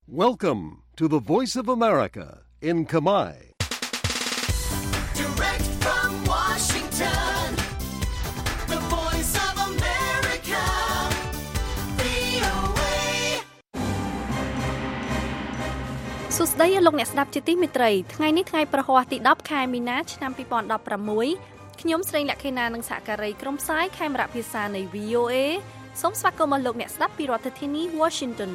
Welcome to the Voice of America in Khmer. Direct from Washington, the Voice of America, VOA. សួស្តីលោកអ្នកស្ដាប់ជាទីមេត្រីថ្ងៃនេះថ្ងៃប្រហ័សទី10ខែមីនាឆ្នាំ2016ខ្ញុំស្រីលក្ខិណានិងសហការីក្រុមផ្សាយខេមរៈភាសានៃ VOA សូមស្វាគមន៍លោកអ្នកស្ដាប់ពីរដ្ឋធានី Washington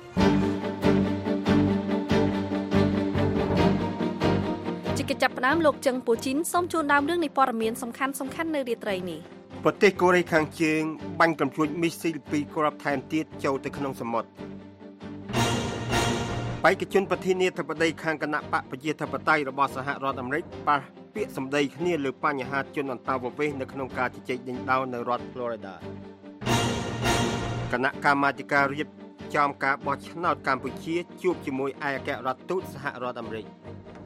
កិច្ចចាប់ផ្ដើមលោកជឹងពូជីនសូមជូនដើមរឿងនៃព័ត៌មានសំខាន់ៗនៅរាត្រីនេះប្រទេសកូរ៉េខាងជើងបាញ់កាំជ្រួចមីស៊ីល2គ្រាប់ថែមទៀតចូលទៅក្នុងសមុទ្របេក្ខជនប្រធានាធិបតីខាងគណៈបកប្រជាធិបតេយ្យរបស់សហរដ្ឋអាមេរិកប៉ះពាក្យសម្ដីគ្នាលើបញ្ហាជនអន្តោប្រវេសន៍នៅក្នុងការជជែកដេញដោលនៅរដ្ឋ Florida គណៈកម្មាធិការរៀបចំការបោះឆ្នោតកម្ពុជាជួបជាមួយឯកអគ្គរដ្ឋទូតសហរដ្ឋអាមេរិក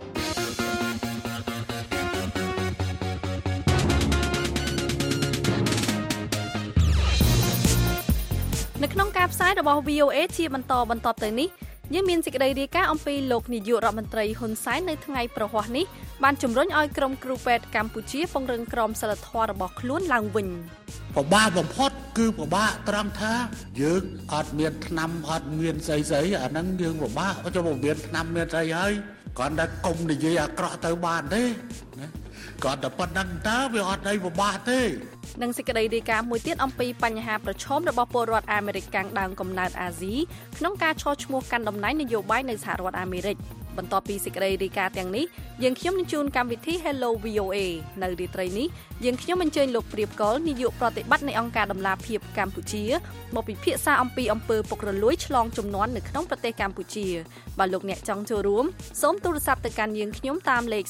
នៅក្នុងការផ្សាយរបស់ VOA ជាបន្តទៅនេះយើងមានសេចក្តីរាយការណ៍អំពីលោកនាយករដ្ឋមន្ត្រីហ៊ុនសែននៅថ្ងៃប្រហ័សនេះបានជំរុញឲ្យក្រុមគ្រូពេទ្យកម្ពុជាពង្រឹងក្រមសីលធម៌របស់ខ្លួនឡើងវិញពិបាកបំផុតគឺពិបាកត្រង់ថាយើងអត់មានថ្នាំអត់មានស្អីអាហ្នឹងយើងពិបាកចុះមានថ្នាំមានស្អីហើយគាត់តែកុំនិយាយអាក្រក់ទៅបានទេណាគាត់តែប៉ុណ្្នឹងតើវាអត់អីពិបាកទេនឹងសេចក្តីរាយការណ៍មួយទៀតអំពីបញ្ហាប្រឈមរបស់ពលរដ្ឋអាមេរិកកាំងដើមកំណើតអាស៊ីក្នុងការឈរឈ្មោះកាន់តំណែងនយោបាយនៅសហរដ្ឋអាមេរិកបន្ទាប់ពីសេចក្តីរាយការណ៍ទាំងនេះយើងខ្ញុំនឹងជូនកម្មវិធី Hello VOA នៅរាត្រីនេះយើងខ្ញុំអញ្ជើញលោកព្រាបកុលនាយកប្រតិបត្តិនៃអង្គការដំឡាភិបកម្ពុជាមកពិភាក្សាអំពីអំពើពុករលួយឆ្លងជំនាន់នៅក្នុងប្រទេសកម្ពុជាបើលោកអ្នកចង់ចូលរួមសូមទូរស័ព្ទទៅកាន់យើងខ្ញុំតាមលេខ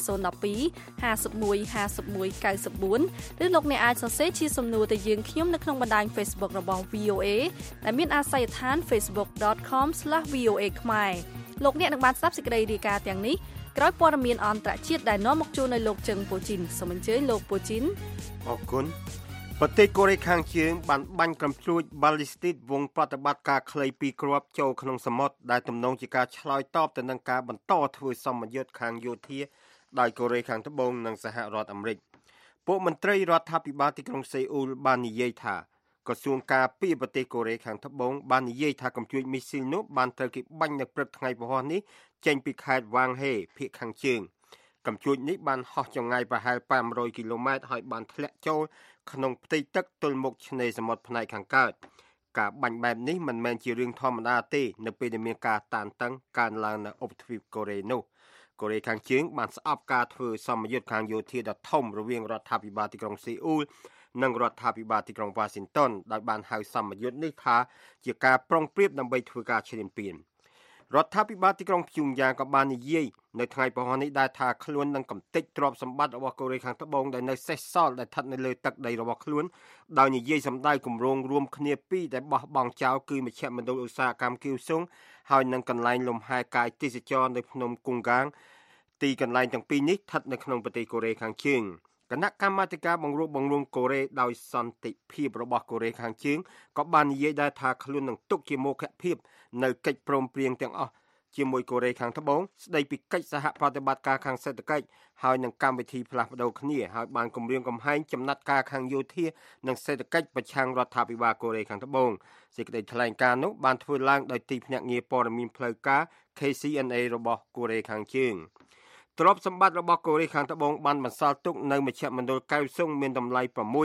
012 51 51 94ឬលោកអ្នកអាចសរសេរជាសំណួរទៅយើងខ្ញុំនៅក្នុងបណ្ដាញ Facebook របស់ VOA ដែលមានអាសយដ្ឋាន facebook.com/VOA ខ្មែរលោកអ្នកនឹងបានស្ដាប់សេចក្តីរាយការណ៍ទាំងនេះក្រោយព័ត៌មានអន្តរជាតិដែលនាំមកជូននៅលោកជឹងពូជីនសូមអញ្ជើញលោកពូជីនអរគុណប្រទេសកូរ៉េខាងជើងបានបាញ់កាំជ្រួច ballistic វងប្រតិបត្តិការខ្លី2គ្រាប់ចូលក្នុងសមុទ្រដែលទំនងជាការឆ្លើយតបទៅនឹងការបន្តធ្វើសម្ពយុទ្ធខាងយោធាដោយកូរ៉េខាងត្បូងនិងសហរដ្ឋអាមេរិកពួកមន្ត្រីរដ្ឋាភិបាលទីក្រុងសេអ៊ូលបាននិយាយថាក្រសួងការពារប្រទេសកូរ៉េខាងត្បូងបាននិយាយថាកាំជ្រួចមីស៊ីលនោះបានត្រូវគេបាញ់នៅព្រឹកថ្ងៃពហុនេះចេញពីខេត្តវ៉ាងហេភាគខាងជើងកាំជ្រួចនេះបានហោះចម្ងាយប្រហែល500គីឡូម៉ែត្រហើយបានធ្លាក់ចូលក្នុងផ្ទៃទឹកទល់មុខឆ្នេរសមុទ្រផ្នែកខាងកើតការបាញ់បែបនេះមិនមែនជារឿងធម្មតាទេនៅពេលដែលមានការតានតឹងកើនឡើងនៅឧបទ្វីបកូរ៉េនោះកូរ៉េខាងជើងបានស្អប់ការធ្វើសម្ពយុទ្ធខាងយោធាដ៏ធំរវាងរដ្ឋាភិបាលទីក្រុងសេអ៊ូលនិងរដ្ឋាភិបាលទីក្រុងវ៉ាស៊ីនតោនដោយបានហៅសម្ពយុទ្ធនេះថាជាការប្រុងប្រៀបដើម្បីធ្វើការឈ្លានពានរដ្ឋាភិបាលទីក្រុងព្យុងយ៉ាងក៏បាននិយាយនៅថ្ងៃពហុនេះដែរថាខ្លួននឹងកំទេចទ្រព្យសម្បត្តិរបស់កូរ៉េខាងត្បូងដែលនៅសេសសល់ដែលស្ថិតនៅលើទឹកដីរបស់ខ្លួនដោយនិយាយសម្ដៅគម្រោងរួមគ្នាពីរដែលបោះបង់ចោលគឺមជ្ឈមណ្ឌលឧស្សាហកម្មគីវស៊ុងហើយនឹងកន្លែងលំហែកាយទេសចរនៅភ្នំគង់កាងទីកន្លែងទាំងពីរនេះស្ថិតនៅក្នុងប្រទេសកូរ៉េខាងជើងគណៈកម្មាធិការបង្រួបបង្រួមកូរ៉េដោយសន្តិភាពរបស់កូរ៉េខាងជើងក៏បាននិយាយដែរថាខ្លួននឹងទុកជាមោគភាពនៅកិច្ចព្រមព្រៀងទាំងអស់ជាមួយកូរ៉េខាងត្បូងស្ដីពីកិច្ចសហប្រតិបត្តិការខាងសេដ្ឋកិច្ចហើយនឹងកម្មវិធីផ្លាស់ប្ដូរគ្នាហើយបានគម្រាមកំហែងចំណាត់ការខាងយោធានិងសេដ្ឋកិច្ចប្រឆាំងរដ្ឋាភិបាលកូរ៉េខាងត្បូងសេចក្តីថ្លែងការណ៍នោះបានធ្វើឡើងដោយទីភ្នាក់ងារព័ត៌មានផ្លូវការ KCNA របស់កូរ៉េខាងជើងទ្រព្យសម្បត្តិរបស់កូរ៉េខាងត្បូងបានបន្សល់ទុកនៅមជ្ឈមណ្ឌលកៅស៊ុងមានតម្លៃ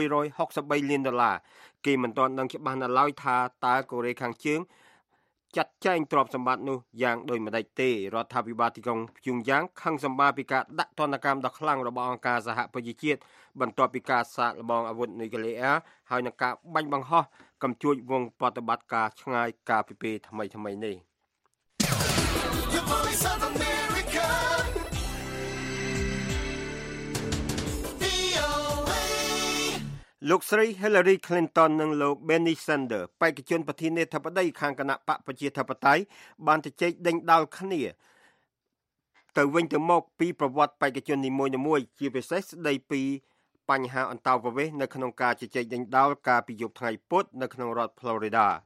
$663លានគេមិនទាន់ដឹងច្បាស់នៅឡើយថាតើកូរ៉េខាងជើងចាត់ចែងទ្រព្យសម្បត្តិនោះយ៉ាងដូចម្តេចទេរដ្ឋាភិបាលទីក្រុងព្យុងយ៉ាងខឹងសម្បារពីការដាក់ទណ្ឌកម្មដ៏ខ្លាំងរបស់អង្គការសហប្រជាជាតិបន្ទាប់ពីការសាកល្បងអាវុធនុយក្លេអ៊ែរហើយនឹងការបាញ់បង្ហោះកាំជ្រួចវងប្រតិបត្តិការឆ្ងាយកាលពីពេលថ្មីនេះ លោកស្រី Hillary Clinton និងលោក Bernie Sanders បេក្ខជនប្រធានាធិបតីខាងគណៈបកប្រជាធិបតេយ្យបានជជែកដេញដោលគ្នាទៅវិញទៅមកពីប្រវត្តិបេក្ខជននីមួយៗជាពិសេសស្ដីពីបញ្ហាអន្តោប្រវេសន៍នៅក្នុងការជជែកដេញដោលការពីយប់ថ្ងៃពុធនៅក្នុងរដ្ឋ Florida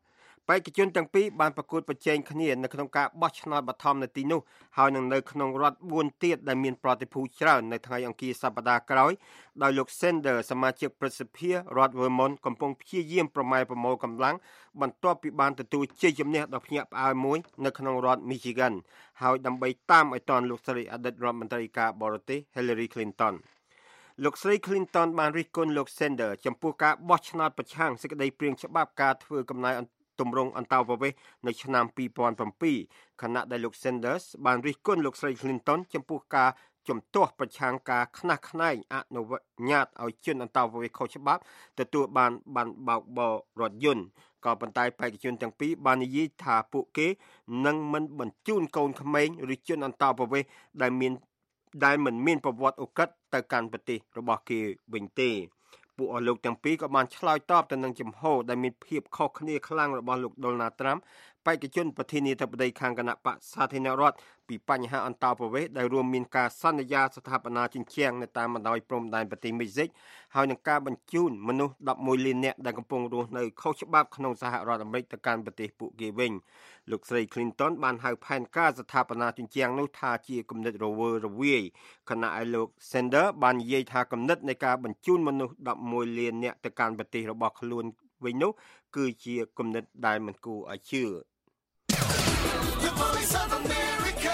បេក្ខជនទាំងពីរបានប្រកួតប្រជែងគ្នានៅក្នុងការបោះឆ្នោតបឋមនៅទីនោះហើយនឹងនៅក្នុងរដ្ឋ4ទៀតដែលមានប្រតិភូច្រើននៅថ្ងៃអង្គារសប្តាហ៍ក្រោយដោយលោក Sanders សមាជិកប្រសិទ្ធិរដ្ឋ Vermont កំពុងព្យាយាមប្រប្រមូលកម្លាំងបន្ទាប់ពីបានទទួលជ័យជំនះដ៏ភ្ញាក់ផ្អើលមួយនៅក្នុងរដ្ឋ Michigan ហើយដើម្បីតាមឲ្យទាន់លោកស្រីអតីតរដ្ឋមន្ត្រីការបរទេស Hillary Clintonលោកស្រី Clinton បានរិះគន់លោក Sanders ចំពោះការបោះឆ្នោតប្រឆាំងសេចក្តីព្រាងច្បាប់ការធ្វើកំណែទម្រង់អន្តោប្រវេសន៍នៅឆ្នាំ2007ខណៈដែលលោក Sanders បានរិះគន់លោកស្រី Clinton ចំពោះការជំទាស់ប្រឆាំងការខ្នះខ្នែងអនុញ្ញាតឲ្យជនអន្តោប្រវេសន៍ខុសច្បាប់ទទួលបានបោកបររថយន្តក៏ប៉ុន្តែបេក្ខជនទាំងពីរបាននិយាយថាពួកគេនឹងមិនបញ្ជូនកូនក្មេងឬជនអន្តោប្រវេសន៍ដែលមិនមានប្រវត្តិឧក្រិដ្ឋទៅកាន់ប្រទេសរបស់គេវិញទេពួកអស់លោកទាំងពីរក៏បានឆ្លើយតបទៅនឹងចំហដែលមានភាពខុសគ្នាខ្លាំងរបស់លោក Donald Trump បេក្ខជនប្រធានាធិបតីខាងគណៈបក្សសាធារណរដ្ឋពីបញ្ហាអន្តោប្រវេសន៍ដែលរួមមានការសន្យាស្ថាបនាជញ្ជាំងនៅតាមបណ្ដោយព្រំដែនប្រទេសមេស៊ីកហើយនឹងការបញ្ជូនមនុស្ស11លាននាក់ដែលកំពុងរស់នៅខុសច្បាប់ក្នុងសហរដ្ឋអាមេរិកទៅកាន់ប្រទេសពួកគេវិញលោកស្រី Clinton បានហៅផែនការស្ថាបនាជញ្ជាំងនោះថាជាគំនិតរវើរវាយខណៈឯលោក Sanders បាននិយាយថាគំនិតនៃការបញ្ជូនមនុស្ស11លាននាក់ទៅកាន់ប្រទេសរបស់ខ្លួនវិញនោះគឺជាគំនិតដែលមិនគួរឲ្យជឿ The Voice of America.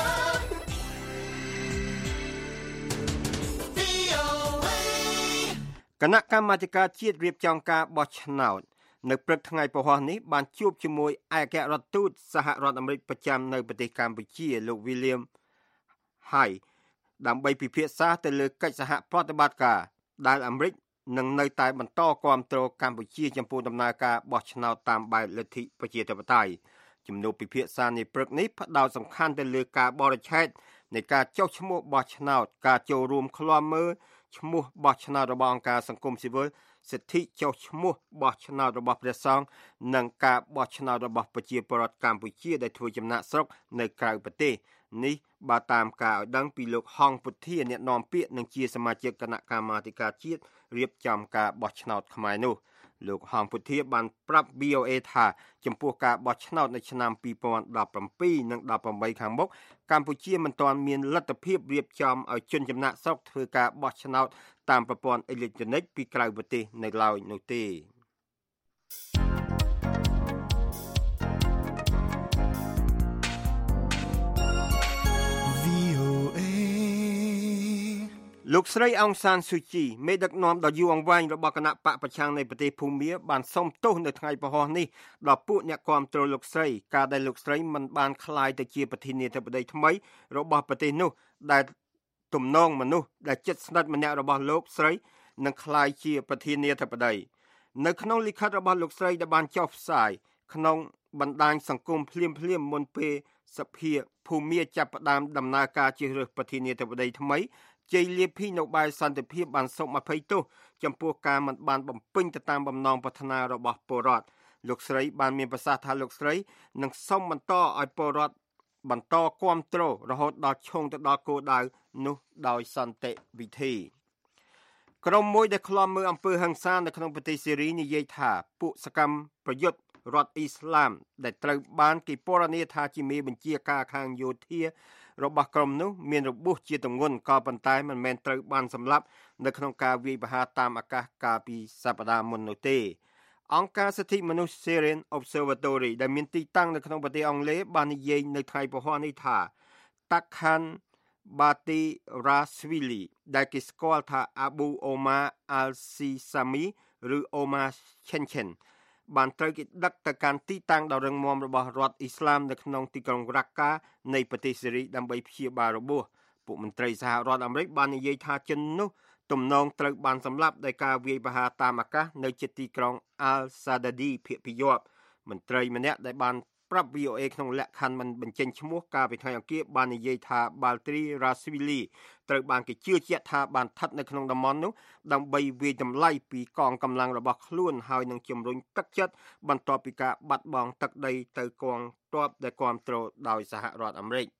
VOA. គណៈកម្មាធិការជាតិរៀបចំការបោះឆ្នោតនៅព្រឹកថ្ងៃពហុនេះបានជួបជាមួយឯកអគ្គរដ្ឋទូតសហរដ្ឋអាមេរិកប្រចាំនៅប្រទេសកម្ពុជាលោក William Hai ដើម្បីពិភាក្សាទៅលើកិច្ចសហប្រតិបត្តិការដែលអាមេរិកនឹងនៅតែបន្តគាំទ្រកម្ពុជាចំពោះដំណើរការបោះឆ្នោតតាមបែបលទ្ធិប្រជាធិបតេយ្យជំនួបពិភាក្សានៃព្រឹកនេះផ្ដោតសំខាន់ទៅលើការបរិច្ឆេទនៃការចុះឈ្មោះបោះឆ្នោតការចូលរួមឃ្លាំមើលឈ្មោះបោះឆ្នោតរបស់អង្គការសង្គមស៊ីវិលសិទ្ធិចុះឈ្មោះបោះឆ្នោតរបស់ព្រះសង្ឃនិងការបោះឆ្នោតរបស់ប្រជាពលរដ្ឋកម្ពុជាដែលធ្វើចំណាកស្រុកនៅក្រៅប្រទេសនេះបើតាមការឲ្យដឹងពីលោកហងពុធាអ្នកនាំពាក្យនិងជាសមាជិកគណៈកម្មាធិការជាតិរៀបចំការបោះឆ្នោតខ្មែរនោះលោកហងពុធាបានប្រាប់ VOA ថាចំពោះការបោះឆ្នោតនៅឆ្នាំ2017និង18ខាងមុខកម្ពុជាមិនទាន់មានលទ្ធភាពរៀបចំឲ្យជនចំណាកស្រុកធ្វើការបោះឆ្នោតតាមប្រព័ន្ធអេឡិចត្រូនិកពីក្រៅប្រទេសនៅឡើយនោះទេលោកស្រីអង្សានស៊ូជីមេដឹកនាំដ៏យូរអង្វែងរបស់គណៈបកប្រឆាំងនៃប្រទេសភូមាបានសុំទោសនៅថ្ងៃពហុនេះដល់ពួកអ្នកគាំទ្រលោកស្រីការដែលលោកស្រីមិនបានក្លាយទៅជាប្រធានាធិបតីថ្មីរបស់ប្រទេសនោះដែលទំនងមនុស្សដែលជិតស្និទ្ធម្នាក់របស់លោកស្រីនឹងក្លាយជាប្រធានាធិបតីនៅក្នុងលិខិតរបស់លោកស្រីដែលបានចុះផ្សាយក្នុងបណ្ដាញសង្គមភ្លាមមុនពេលសភាភូមាចាប់ផ្ដើមដំណើរការជ្រើសរើសប្រធានាធិបតីថ្មីជ័យលាភីនៅបែបសន្តិភាពបានសូមអភ័យទោសចំពោះការមិនបានបំពេញទៅតាមបំណងប្រាថ្នារបស់ពលរដ្ឋលោកស្រីបានមានប្រសាសន៍ថាលោកស្រីនឹងសូមបន្តឲ្យពលរដ្ឋបន្តគាំទ្ររហូតដល់ឈោងទៅដល់គោលដៅនោះដោយសន្តិវិធីក្រុមមួយដែលឃ្លាំមើលអំពើហិង្សានៅក្នុងប្រទេសសេរីនិយាយថាពួកសកម្មប្រយុទ្ធរដ្ឋអ៊ីស្លាមដែលត្រូវបានគេពណ៌នាថាជាមេបញ្ជាការខាងយោធារបស់ក្រុមនោះមានរបួសជាទម្ងន់ក៏ប៉ុន្តែមិនមែនត្រូវបានសម្លាប់នៅក្នុងការវាយប្រហារតាមអាកាសកាលពីសប្តាហ៍មុននោះទេអង្គការសិទ្ធិមនុស្ស Syrian Observatory ដែលមានទីតាំងនៅក្នុងប្រទេសអង់គ្លេសបាននិយាយនៅថ្ងៃពហុនេះថា Takhan Bati Rasvili ដែលគេស្គាល់ថា Abu Omar al-Sisami ឬ Omar Chenchen បានត្រូវគេដឹកទៅកាន់ទីតាំងដ៏រឹងមាំរបស់រដ្ឋអ៊ីស្លាមនៅក្នុងទីក្រុងរ៉ាកានៃប្រទេសសេរីដើម្បីព្យាបាលរបួសពួកមន្ត្រីសហរដ្ឋអាមេរិកបាននិយាយថាជននោះទំនងត្រូវបានសម្លាប់ដោយការវាយប្រហារតាមអាកាសនៅជិតទីក្រុង Al-Sadadi ភាគពីយប់មន្ត្រីម្នាក់ដែលបានប្រាប់ VOA ក្នុងលក្ខខណ្ឌមិនបញ្ចេញឈ្មោះកាលពីថ្ងៃអង្គារបាននិយាយថា Baltri Rasvili ត្រូវបានគេជឿជាក់ថាបានស្ថិតនៅក្នុងតំបន់នោះដើម្បីវាយតម្លៃពីកងកម្លាំងរបស់ខ្លួនហើយនឹងជំរុញទឹកចិត្តបន្ទាប់ពីការបាត់បង់ទឹកដីទៅកងទ័ពដែលគាំទ្រដោយសហរដ្ឋអាមេរិក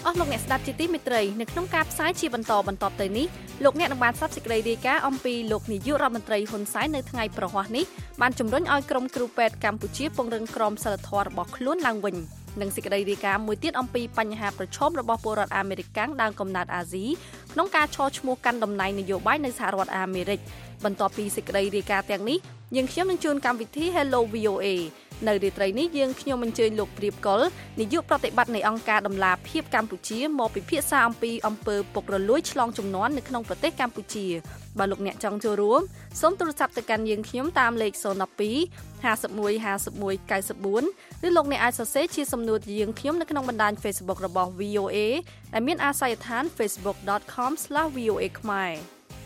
អស់លោកអ្នកស្ដាប់ជាទីមេត្រីនៅក្នុងការផ្សាយជាបន្តទៅនេះលោកអ្នកនឹងបានស្ដាប់សេចក្តីរាយការណ៍អំពីលោកនាយករដ្ឋមន្ត្រីហ៊ុនសែននៅថ្ងៃប្រហ័សនេះបានជំរុញឲ្យក្រុមគ្រូពេទ្យកម្ពុជាពង្រឹងក្រមសីលធម៌របស់ខ្លួនឡើងវិញនិងសេចក្តីរាយការណ៍មួយទៀតអំពីបញ្ហាប្រឈមរបស់ពលរដ្ឋអាមេរិកដើមកំណើតអាស៊ីក្នុងការឈរឈ្មោះកាន់តំណែងនយោបាយនៅសហរដ្ឋអាមេរិកបន្ទាប់ពីសេចក្តីរាយការណ៍ទាំងនេះយើងខ្ញុំនឹងជួនកម្មវិធី Hello VOA នៅរាត្រីនេះយើងខ្ញុំអញ្ជើញលោកព្រាបកុលនាយកប្រតិបត្តិនៃអង្គការដំឡាភិបកម្ពុជាមកពិភាក្សាអំពីអំពើពុករលួយឆ្លងជំនាន់នៅក្នុងប្រទេសកម្ពុជាបើលោកអ្នកចង់ចូលរួមសូមទូរស័ព្ទទៅកាន់យើងខ្ញុំតាមលេខ012 51 51 94ឬលោកអ្នកអាចសរសេរជាសំណួរយើងខ្ញុំនៅក្នុងបណ្ដាញ Facebook របស់ VOA ដែលមានអាសយដ្ឋាន facebook.com/VOA ខ្មែរ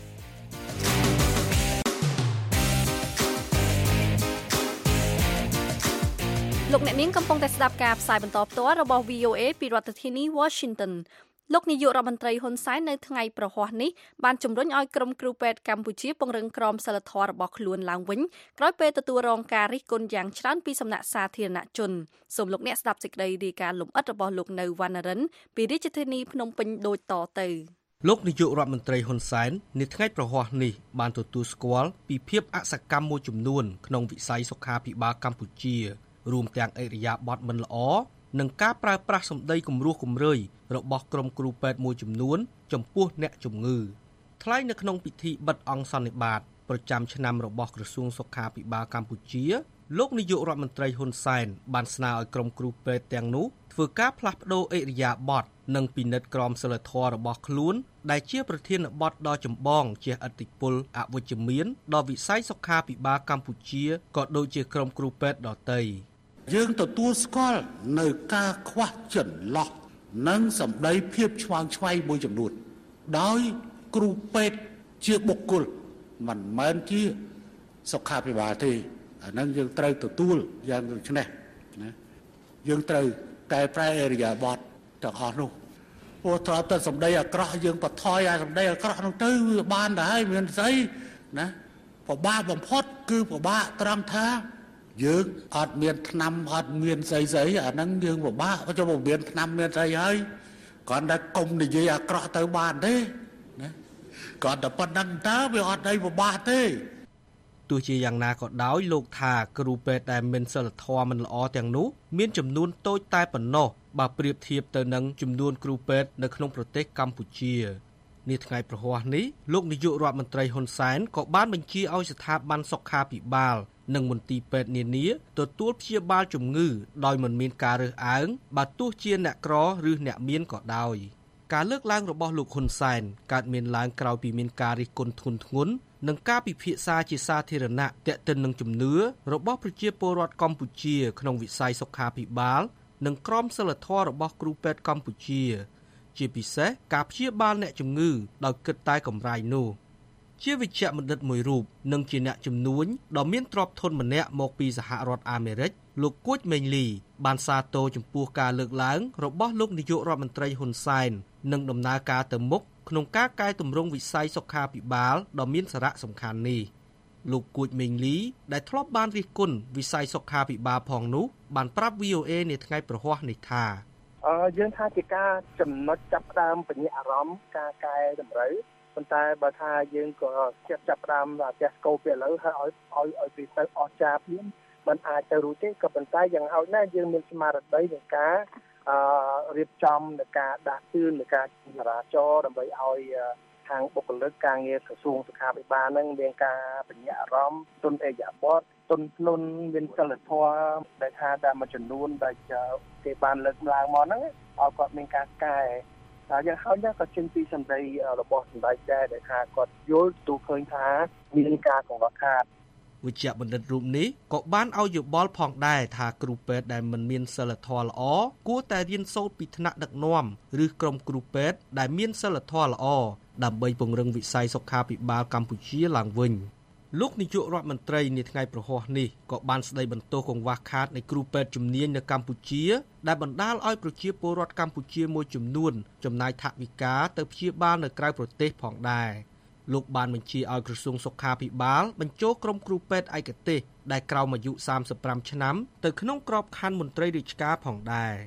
លោកអ្នកនាងកំពុងតែស្ដាប់ការផ្សាយបន្តផ្ទាល់របស់ VOA ពីរដ្ឋធានី Washington លោកនាយករដ្ឋមន្ត្រីហ៊ុនសែននៅថ្ងៃប្រហ័សនេះបានជំរុញឲ្យក្រុមគ្រូពេទ្យកម្ពុជាពង្រឹងក្រមសីលធម៌របស់ខ្លួនឡើងវិញក្រោយពេលទទួលរងការរិះគន់យ៉ាងច្រើនពីសំណាក់សាធារណជនសូមលោកអ្នកស្ដាប់សេចក្តីរាយការណ៍លម្អិតរបស់លោកនៅវណ្ណរិនពីរាជធានីភ្នំពេញដូចតទៅលោកនាយករដ្ឋមន្ត្រីហ៊ុនសែននៅថ្ងៃប្រហ័សនេះបានទទួលស្គាល់ពីភាពអសកម្មមួយចំនួនក្នុងវិស័យសុខាភិបាលកម្ពុជារួមទាំងឥរិយាបថមិនល្អនិងការប្រើប្រាស់សម្ដីគំរោះគំរើយរបស់ក្រុមគ្រូពេទ្យមួយចំនួនចំពោះអ្នកជំងឺថ្លែងនៅក្នុងពិធីបិទអង្គសន្និបាតប្រចាំឆ្នាំរបស់ក្រសួងសុខាភិបាលកម្ពុជាលោកនាយករដ្ឋមន្ត្រីហ៊ុនសែនបានស្នើឲ្យក្រុមគ្រូពេទ្យទាំងនោះធ្វើការផ្លាស់ប្តូរឥរិយាបថនិងពិនិត្យក្រមសីលធម៌របស់ខ្លួនដែលជាប្រធានបទដ៏ចម្បងជះឥទ្ធិពលអវិជ្ជមានដល់វិស័យសុខាភិបាលកម្ពុជាក៏ដូចជាក្រុមគ្រូពេទ្យដទៃយើងទទួលស្គាល់នៅការខ្វះចន្លោះនិងសម្ដីភាពឆ្វាងឆ្វៃមួយចំនួនដោយគ្រូពេទ្យជាបុគ្គលមិនមែនជាសុខាភិបាលទេអាហ្នឹងយើងត្រូវទទួលយ៉ាងដូចនេះណាយើងត្រូវតែប្រែអរិយាប័ត្រទាំងអស់នោះព្រោះត្រង់តែសម្ដីអាក្រក់យើងបន្ថយអាសម្ដីអាក្រក់នោះទៅវាបានដែរមានស្អីណាពិបាកបំផុតគឺពិបាកត្រង់ថាយើងអត់មានថ្នាំអត់មានស្អីអាហ្នឹងយើងពិបាកចុះមិនមានថ្នាំមានស្អីហើយគ្រាន់តែកុំនិយាយអាក្រក់ទៅបានទេណាគ្រាន់តែប៉ុណ្្នឹងតើវាអត់អីពិបាកទេទោះជាយ៉ាងណាក៏ដោយលោកថាគ្រូពេទ្យដែលមានសីលធម៌មិនល្អទាំងនោះមានចំនួនតូចតែប៉ុណ្ណោះបើប្រៀបធៀបទៅនឹងចំនួនគ្រូពេទ្យនៅក្នុងប្រទេសកម្ពុជានាថ្ងៃប្រហ័សនេះលោកនាយករដ្ឋមន្ត្រីហ៊ុនសែនក៏បានបញ្ជាឲ្យស្ថាប័នសុខាភិបាលនិងមន្ទីរពេទ្យនានាទទួលព្យាបាលជំងឺដោយមិនមានការរើសអើងបើទោះជាអ្នកក្រឬអ្នកមានក៏ដោយការលើកឡើងរបស់លោកហ៊ុនសែនកើតមានឡើងក្រោយពីមានការរិះគន់ធ្ងន់ធ្ងរនិងការពិភាក្សាជាសាធារណៈទាក់ទិននឹងជំនឿរបស់ប្រជាពលរដ្ឋកម្ពុជាក្នុងវិស័យសុខាភិបាលនិងក្រមសីលធម៌របស់គ្រូពេទ្យកម្ពុជាជាពិសេសការព្យាបាលអ្នកជំងឺដោយគិតតែកម្រៃនោះជាវិជ្ជបណ្ឌិតមួយរូបនិងជាអ្នកជំនួញដ៏មានទ្រព្យធនម្នាក់មកពីសហរដ្ឋអាមេរិកលោកគួចមេងលីបានសាទរចំពោះការលើកឡើងរបស់លោកនាយករដ្ឋមន្ត្រីហ៊ុនសែននិងដំណើរការទៅមុខក្នុងការកែតម្រង់វិស័យសុខាភិបាលដ៏មានសារៈសំខាន់នេះលោកគួចមេងលីដែលធ្លាប់បានរិះគន់វិស័យសុខាភិបាលផងនោះបានប្រាប់ VOA នាថ្ងៃប្រហ័សនេះថាយើងថាជាការចំណុចចាប់ផ្ដើមបញ្ញាអារម្មណ៍ការកែតម្រូវប៉ុន្តែបើថាយើងក៏ចាប់ផ្ដើមផ្ទះស្គរពីឥឡូវហើយឲ្យពីទៅអស់ចាបទៀតមិនអាចទៅរួចទេក៏ប៉ុន្តែយ៉ាងហោចណាស់យើងមានស្មារតីក្នុងការរៀបចំនៃការដាស់តឿននៃការចរាចរណ៍ដើម្បីឲ្យខាងបុគ្គលិកការងារក្រសួងសុខាភិបាលនឹងមានការបញ្ញាអារម្មណ៍ទុនអេយ៉ាបតទុនភ្លុនមានសិលធម៌ដែលថាតាមមួយចំនួនដែលគេបានលើកឡើងមកហ្នឹងឲ្យគាត់មានការកែយ៉ាងហោចណាស់ក៏ចេញពីសម្ដីរបស់សម្ដេចដែរដែលថាគាត់យល់ទូឃើញថាមានការកង្វះខាតវិជ្ជបណ្ឌិតរូបនេះក៏បានឲ្យយោបល់ផងដែរថាគ្រូពេទ្យដែលមិនមានសីលធម៌ល្អគួរតែរៀនសូត្រពីថ្នាក់ដឹកនាំឬក្រុមគ្រូពេទ្យដែលមានសីលធម៌ល្អដើម្បីពង្រឹងវិស័យសុខាភិបាលកម្ពុជាឡើងវិញលោកនាយករដ្ឋមន្ត្រីនាថ្ងៃប្រហ័សនេះក៏បានស្ដីបន្ទោសកង្វះខាតនៃគ្រូពេទ្យជំនាញនៅកម្ពុជាដែលបណ្ដាលឲ្យប្រជាពលរដ្ឋកម្ពុជាមួយចំនួនចំណាយថវិកាទៅព្យាបាលនៅក្រៅប្រទេសផងដែរលោកបានបញ្ជាឲ្យក្រសួងសុខាភិបាលបញ្ចូលក្រុមគ្រូពេទ្យឯកទេសដែលក្រោមអាយុ35ឆ្នាំទៅក្នុងក្របខ័ណ្ឌមន្ត្រីរាជការផងដែរ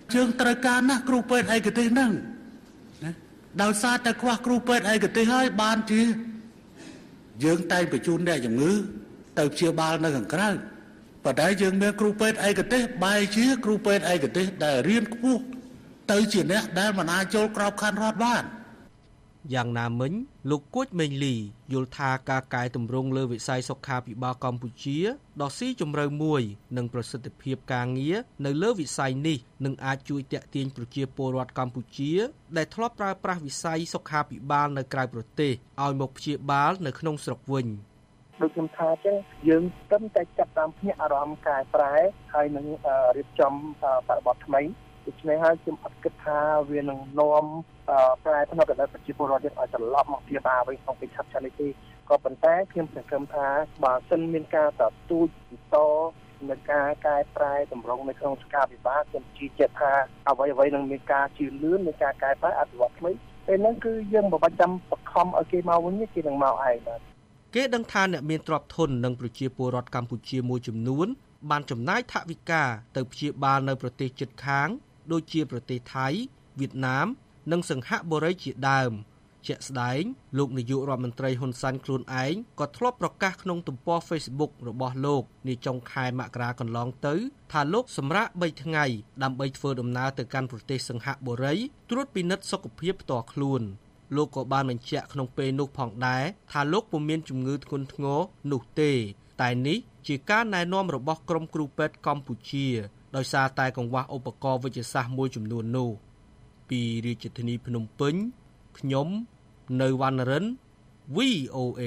យើងត្រូវការណាស់គ្រូពេទ្យឯកទេសហ្នឹងណាដោយសារតែខ្វះគ្រូពេទ្យឯកទេសហើយបានជាយើងតែងបញ្ជូនអ្នកជំងឺទៅព្យាបាលនៅខាងក្រៅប៉ុន្តែយើងមានគ្រូពេទ្យឯកទេសបែរជាគ្រូពេទ្យឯកទេសដែលរៀនខ្ពស់ទៅជាអ្នកដែលមិនអាចចូលក្របខ័ណ្ឌរដ្ឋបានយ៉ាងណាមិញលោកគួចមេងលីយល់ថាការកែតម្រង់លើវិស័យសុខាភិបាលកម្ពុជាដ៏ស៊ីជម្រៅមួយនិងប្រសិទ្ធភាពការងារនៅលើវិស័យនេះនឹងអាចជួយទាក់ទាញប្រជាពលរដ្ឋកម្ពុជាដែលធ្លាប់ប្រើប្រាស់វិស័យសុខាភិបាលនៅក្រៅប្រទេសឲ្យមកព្យាបាលនៅក្នុងស្រុកវិញដូចខ្ញុំថាអញ្ចឹងយើងត្រឹមតែចាប់តាមភ្នាក់អារម្មណ៍កែប្រែហើយនឹងរៀបចំបរិបទថ្មីដូច្នេះហើយខ្ញុំអត់គិតថាវានឹងនាំប្រែផ្នត់ដល់ប្រជាពលរដ្ឋយើងឲ្យត្រឡប់មកព្យាបាលវិញក្នុងពេលឆាប់ៗនេះទេក៏ប៉ុន្តែខ្ញុំសង្ឃឹមថាបើសិនមានការតទូចបន្តនៅការកែប្រែតម្រង់នៅក្នុងសុខាភិបាលខ្ញុំជឿជាក់ថាអ្វីៗនឹងមានការជឿនលឿននៃការកែប្រែអភិវឌ្ឍថ្មីពេលហ្នឹងគឺយើងមិនបាច់ចាំបង្ខំឲ្យគេមកវិញទេគេនឹងមកឯងបាទគេដឹងថាអ្នកមានទ្រព្យធននិងប្រជាពលរដ្ឋកម្ពុជាមួយចំនួនបានចំណាយថវិកាទៅព្យាបាលនៅប្រទេសជិតខាងដូចជាប្រទេសថៃវៀតណាមនិងសិង្ហបុរីជាដើមជាក់ស្ដែងលោកនាយករដ្ឋមន្ត្រីហ៊ុនសែនខ្លួនឯងក៏ធ្លាប់ប្រកាសក្នុងទំព័រ Facebook របស់លោកនាចុងខែមករាកន្លងទៅថាលោកសម្រាក3ថ្ងៃដើម្បីធ្វើដំណើរទៅកាន់ប្រទេសសិង្ហបុរីត្រួតពិនិត្យសុខភាពផ្ទាល់ខ្លួនលោកក៏បានបញ្ជាក់ក្នុងពេលនោះផងដែរថាលោកពុំមានជំងឺធ្ងន់ធ្ងរនោះទេតែនេះជាការណែនាំរបស់ក្រុមគ្រូពេទ្យកម្ពុជាដោយសារតែកង្វះឧបករណ៍វិទ្យាសាស្ត្រមួយចំនួននោះពីរាជធានីភ្នំពេញខ្ញុំនៅវណ្ណរិន VOA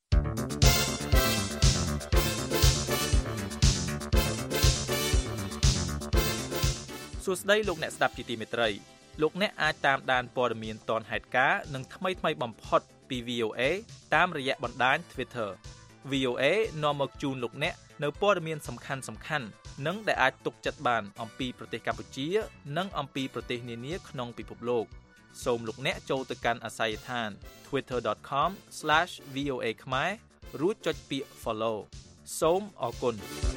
សួស្តីលោកអ្នកស្ដាប់ជាទីមេត្រីលោកអ្នកអាចតាមដានព័ត៌មានទាន់ហេតុការណ៍និងថ្មីៗបំផុតពី VOA តាមរយៈបណ្ដាញ Twitter VOA នាំមកជូនលោកអ្នកនៅព័ត៌មានសំខាន់ៗនិងដែលអាចទុកចិត្តបានអំពីប្រទេសកម្ពុជានិងអំពីប្រទេសនានាក្នុងពិភពលោកសូមលោកអ្នកចូលទៅកាន់អាស័យដ្ឋាន twitter.com/voa ខ្មែររួចចុចពាក្យ follow សូមអរគុណ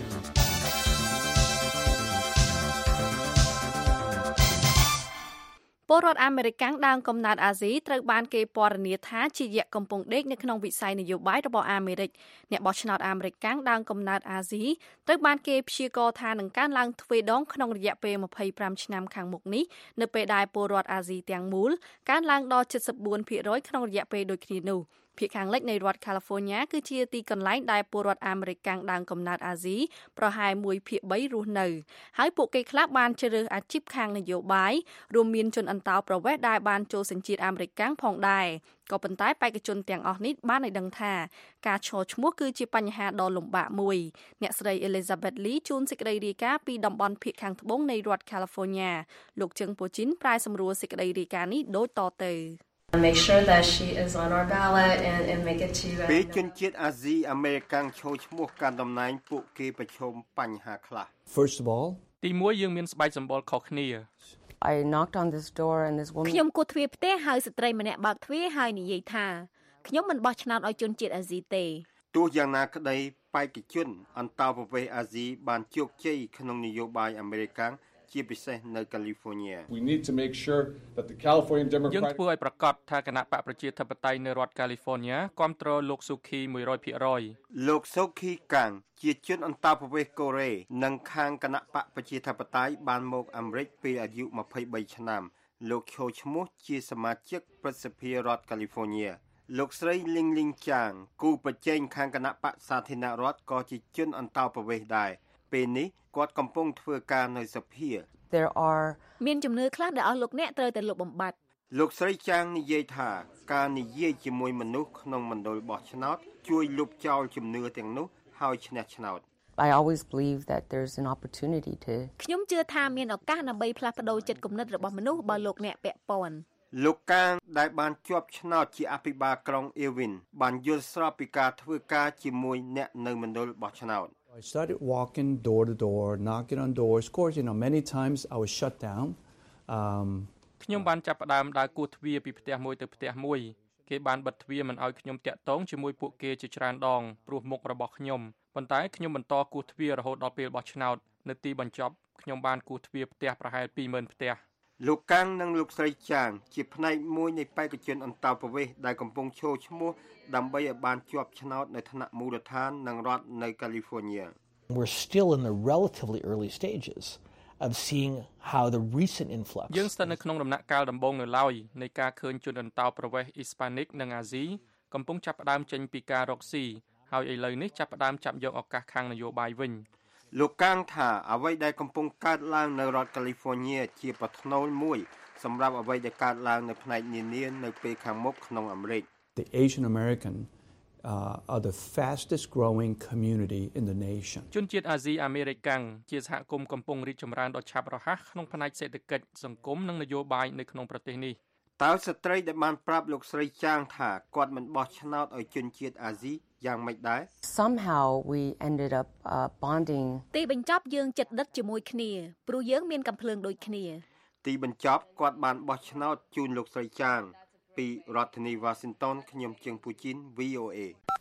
ពលរដ្ឋអាមេរិកដើមកំណើតអាស៊ីត្រូវបានគេពណ៌នាថាជាយក្សកំពុងដេកនៅក្នុងវិស័យនយោបាយរបស់អាមេរិកអ្នកបោះឆ្នោតអាមេរិកដើមកំណើតអាស៊ីត្រូវបានគេព្យាករណ៍ថានឹងកើនឡើងទ្វេដងក្នុងរយៈពេល25ឆ្នាំខាងមុខនេះនៅពេលដែលពលរដ្ឋអាស៊ីទាំងមូលកើនឡើងដល់ 74% ក្នុងរយៈពេលដូចគ្នានោះភាគខាងលិចនៃរដ្ឋ California គឺជាទីកន្លែងដែលពលរដ្ឋអាមេរិកដើមកំណើតអាស៊ីប្រហែល 1/3 រស់នៅហើយពួកគេខ្លះបានជ្រើសរើសអាជីពខាងនយោបាយរួមមានជនអន្តោប្រវេសន៍ដែលបានចូលសញ្ជាតិអាមេរិកផងដែរក៏ប៉ុន្តែបេក្ខជនទាំងអស់នេះបានឲ្យដឹងថាការឈរឈ្មោះគឺជាបញ្ហាដ៏លំបាកមួយអ្នកស្រី Elizabeth Lee ជួនសេចក្តីរាយការណ៍ពីតំបន់ភាគខាងត្បូងនៃរដ្ឋ California លោកជឹងពូជីនប្រាយសម្រួលសេចក្តីរាយការណ៍នេះដូចតទៅ make sure that she is on our ballot and make it to ពេលជនជាតិអាស៊ីអាមេរិកចូលឈ្មោះកាន់តំណែងពួកគេប្រឈមបញ្ហាខ្លះ First of all ទី1យើងមានស្បែកសម្បុរខុសគ្នា I knocked on this door and this woman ខ្ញុំគោះទ្វារផ្ទះហើយស្ត្រីម្នាក់បើកទ្វារហើយនិយាយថាខ្ញុំមិនបោះឆ្នោតឲ្យជនជាតិអាស៊ីទេទោះយ៉ាងណាក្តីបេក្ខជនអន្តោប្រវេសន៍អាស៊ីបានជោគជ័យក្នុងនយោបាយអាមេរិកជាពិសេសនៅ California We need to make sure that the California Democratic យើងធ្វើឲ្យប្រកាសថាគណៈបកប្រជាធិបតេយ្យនៅរដ្ឋ California គាំទ្រលោកស៊ូខី 100% លោកស៊ូខីកាំងជាជនអន្តោប្រវេសន៍កូរ៉េនិងខាងគណៈបកប្រជាធិបតេយ្យបានមកអាមេរិកពេលអាយុ23ឆ្នាំលោកឈរឈ្មោះជាសមាជិកប្រសិទ្ធិរដ្ឋ California លោកស្រីលីងលីងចាងគូប្រជែងខាងគណៈបកសាធារណរដ្ឋក៏ជាជនអន្តោប្រវេសន៍ដែរពេលនេះគាត់កំពុងធ្វើការនៅសភា There are មានជំនឿខ្លះដែលអស់លោកអ្នកត្រូវតែលុបបំបាត់លោកស្រីចាងនិយាយថាការនិយាយជាមួយមនុស្សក្នុងមណ្ឌលបោះឆ្នោតជួយលុបចោលជំនឿទាំងនោះហើយឈ្នះឆ្នោត I always believe that there's an opportunity to ខ្ញុំជឿថាមានឱកាសដើម្បីផ្លាស់ប្ដូរចិត្តគំនិតរបស់មនុស្សបើលោកអ្នកពាក់ព័ន្ធលោកកាងដែលបានជាប់ឆ្នោតជាអភិបាលក្រុង Irvin បានយល់ស្របពីការធ្វើការជាមួយអ្នកនៅមណ្ឌលបោះឆ្នោត I started walking door to door, knocking on doors. Of course, many times I was shut down. ខ្ញុំបានចាប់ផ្ដើមដើរគោះទ្វារពីផ្ទះមួយទៅផ្ទះមួយគេបានបិទទ្វារមិនឲ្យខ្ញុំតាក់ទងជាមួយពួកគេជាច្រើនដងព្រោះមុខរបស់ខ្ញុំប៉ុន្តែខ្ញុំបន្តគោះទ្វាររហូតដល់ពេលបោះឆ្នោតនៅទីបញ្ចប់ខ្ញុំបានគូសទ្វារផ្ទះប្រហែល 20,000 ផ្ទះលោកកាំងនិងលោកស្រីចាងជាផ្នែកមួយនៃបេក្ខជនអន្តោប្រវេសន៍ដែលកំពុងឈរឈ្មោះដើម្បីឲ្យបានជាប់ឆ្នោតនៅថ្នាក់មូលដ្ឋាននិងរដ្ឋនៅ California. We're still in the relatively early stages of seeing how the recent influx យើងស្ថិតនៅក្នុងដំណាក់កាលដំបូងនៅឡើយនៃការឃើញជនអន្តោប្រវេសន៍ Hispanic និង Asia កំពុងចាប់ផ្ដើមចេញពីការរកស៊ីហើយឥឡូវនេះចាប់ផ្ដើមចាប់យកឱកាសខាងនយោបាយវិញលោកកាំងថាអ្វីដែលកំពុងកើតឡើងនៅរដ្ឋ California ជាប្រថ្នូលមួយសម្រាប់អ្វីដែលកើតឡើងនៅផ្នែកនានានៅពេលខាងមុខក្នុងអាមេរិក The Asian American are the fastest growing community in the nation. ជនជាតិអាស៊ីអាមេរិកាំងជាសហគមន៍កំពុងរីកចម្រើនដ៏ឆាប់រហ័សក្នុងផ្នែកសេដ្ឋកិច្ចសង្គមនិងនយោបាយនៅក្នុងប្រទេសនេះតើស្ត្រីដែលបានប្រាប់លោកស្រីចាងថាគាត់មិនបោះឆ្នោតឲ្យជនជាតិអាស៊ីយ៉ាងម៉េចដែរ Somehow we ended up bonding ទីបញ្ចប់យើងចិត្តដិតជាមួយគ្នាព្រោះយើងមានកំភ្លើងដូចគ្នាទីបញ្ចប់គាត់បានបោះឆ្នោតជូនលោកស្រីចាងពីរដ្ឋធានី Washington ខ្ញុំជាងពូជីន VOA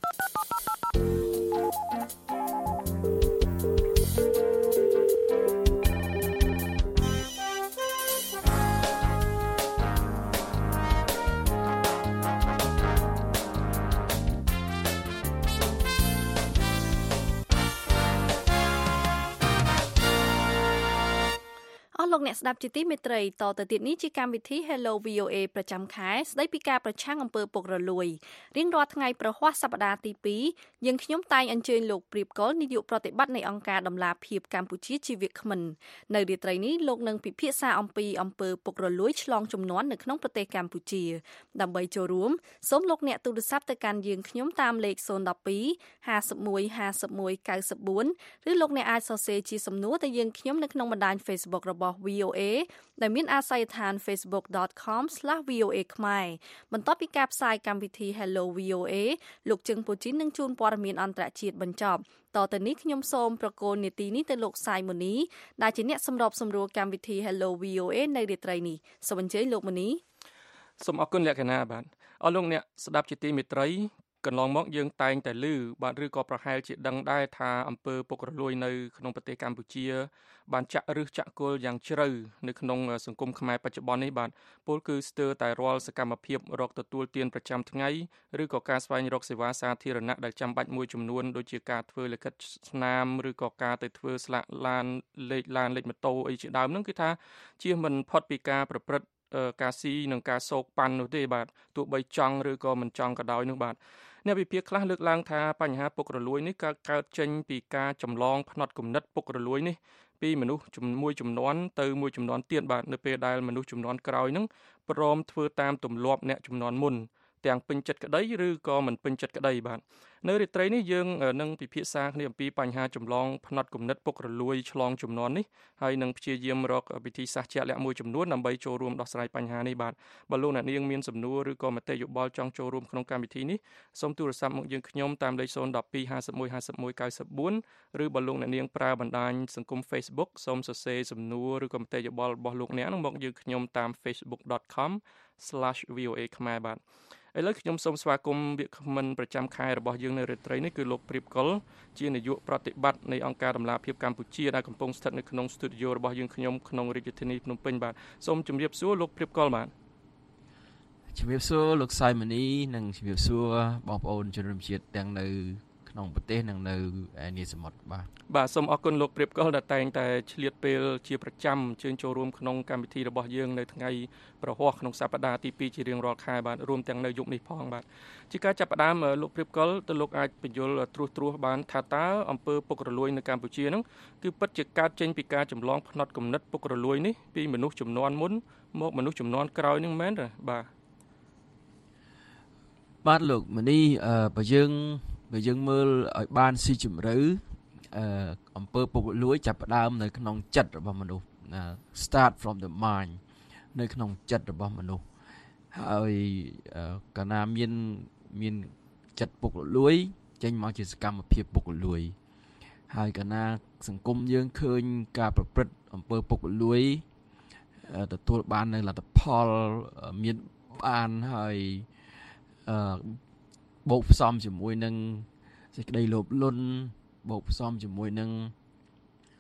លោកអ្នកស្ដាប់ជាទីមេត្រីតទៅទៀតនេះជាកម្មវិធី Hello VOA ប្រចាំខែស្ដីពីការប្រឆាំងអំពើពុករលួយរៀងរាល់ថ្ងៃប្រហ័សសប្តាហ៍ទី2យើងខ្ញុំតែងអញ្ជើញលោកព្រៀបកុលនាយកប្រតិបត្តិនៃអង្គការដំឡាភិបកម្ពុជាជាវាគ្មិននៅរាត្រីនេះលោកនឹងពិភាក្សាអំពីអំពើពុករលួយឆ្លងជំនាន់នៅក្នុងប្រទេសកម្ពុជាដើម្បីចូលរួមសូមលោកអ្នកទូរស័ព្ទទៅកាន់យើងខ្ញុំតាមលេខ012 51 51 94ឬលោកអ្នកអាចសរសេរជាសំណួរទៅយើងខ្ញុំនៅក្នុងបណ្ដាញ Facebook របស់ VOA ដែលមានអាស័យដ្ឋាន facebook.com/VOA ខ្មែរបន្ទាប់ពីការផ្សាយកម្មវិធី Hello VOA លោកជឹងពូជីននឹងជួនព័ត៌មានអន្តរជាតិបញ្ចប់តទៅនេះខ្ញុំសូមប្រកល់នាទីនេះទៅលោកសាយម៉ូនីដែលជាអ្នកសម្របសម្រួលកម្មវិធី Hello VOA នៅរាត្រីនេះសូមអញ្ជើញលោកម៉ូនីសូមអរគុណលក្ខណៈបាទអរលោកអ្នកស្ដាប់ជាទីមេត្រីកន្លងមកយើងតែងតែឮបាទឬក៏ប្រហែលជាដឹងដែរថាអំពើពុករលួយនៅក្នុងប្រទេសកម្ពុជាបានចាក់ឫសចាក់គល់យ៉ាងជ្រៅនៅក្នុងសង្គមខ្មែរបច្ចុប្បន្ននេះបាទពលគឺស្ទើរតែរាល់សកម្មភាពរកទទួលទានប្រចាំថ្ងៃឬក៏ការស្វែងរកសេវាសាធារណៈដែលចាំបាច់មួយចំនួនដូចជាការធ្វើលិខិតស្នាមឬក៏ការទៅធ្វើស្លាកឡានលេខម៉ូតូអីជាដើមហ្នឹងគឺថាជាមិនផុតពីការប្រព្រឹត្តការស៊ីនិងការសោកប៉ាន់នោះទេបាទទោះបីចង់ឬក៏មិនចង់ក៏ដោយនោះបាទអ្នកវិភាគខ្លះលើកឡើងថាបញ្ហាពុករលួយនេះកើតចេញពីការចម្លងផ្នត់គំនិតពុករលួយនេះពីមនុស្សមួយចំនួនទៅមួយចំនួនទៀតបាទនៅពេលដែលមនុស្សចំនួនក្រោយនឹងព្រមធ្វើតាមទម្លាប់អ្នកចំនួនមុនទាំងពេញចិត្តក្តីឬក៏មិនពេញចិត្តក្តីបាទនៅរាត្រីនេះយើងនឹងពិភាក្សាគ្នាអំពីបញ្ហាចម្លងផ្នត់គំនិតពុករលួយឆ្លងជំនាន់នេះហើយនឹងព្យាយាមរកវិធីសាស្ត្រជាក់លាក់មួយចំនួនដើម្បីចូលរួមដោះស្រាយបញ្ហានេះបាទបើលោកអ្នកនាងមានសំណួរឬក៏មតិយោបល់ចង់ចូលរួមក្នុងកម្មវិធីនេះសូមទូរស័ព្ទមកយើងខ្ញុំតាមលេខ012 51 51 94ឬបើលោកអ្នកនាងប្រើបណ្ដាញសង្គម Facebook សូមសរសេរសំណួរឬក៏មតិយោបល់របស់លោកអ្នកនឹងមកយើងខ្ញុំតាម facebook.com/VOA ខ្មែរបាទឥឡូវខ្ញុំសូមស្វាគមន៍វាគ្មិនប្រចាំខែរបស់យើងនៅរាត្រីនេះគឺលោកព្រៀបកុលជានាយកប្រតិបត្តិនៃអង្គការដំឡាភិបកម្ពុជាដែលកំពុងស្ថិតនៅក្នុងស្ទូឌីយោរបស់យើងខ្ញុំក្នុងរាជធានីភ្នំពេញបាទសូមជម្រាបសួរលោកព្រៀបកុលបាទជម្រាបសួរលោកសាយម៉ានីនិងជម្រាបសួរបងប្អូនជនរួមជាតិទាំងនៅក្នុងប្រទេសនិងនៅនីសមុទ្របាទសូមអរគុណលោកព្រៀបកុលដែលតែងតែឆ្លៀតពេលជាប្រចាំអញ្ជើញចូលរួមក្នុងកម្មវិធីរបស់យើងនៅថ្ងៃប្រហ័សក្នុងសប្តាហ៍ទី2ជារៀងរាល់ខែបាទរួមទាំងនៅយុគនេះផងបាទជាការចាប់ផ្ដើមលោកព្រៀបកុលទៅលោកអាចបញ្យល់ត្រួសបានថាតើអំពើពុករលួយនៅកម្ពុជាហ្នឹងគឺពិតជាកើតចេញពីការចម្លងផ្នត់គំនិតពុករលួយនេះពីមនុស្សជំនាន់មុនមកមនុស្សជំនាន់ក្រោយហ្នឹងមែនទេបាទលោកម៉ានីបើយើងមើលឲ្យបានស៊ីជម្រៅអំពើពុករលួយចាប់ផ្ដើមនៅក្នុងចិត្តរបស់មនុស្ស start from the mind នៅក្នុងចិត្តរបស់មនុស្សហើយកាលណាមានចិត្តពុករលួយចេញមកជាសកម្មភាពពុករលួយហើយកាលណាសង្គមយើងឃើញការប្រព្រឹត្តអំពើពុករលួយទទួលបាននៅលទ្ធផលមានបានហើយបូកផ្សំជាមួយនឹងសេចក្តីលោភលន់បូកផ្សំជាមួយនឹង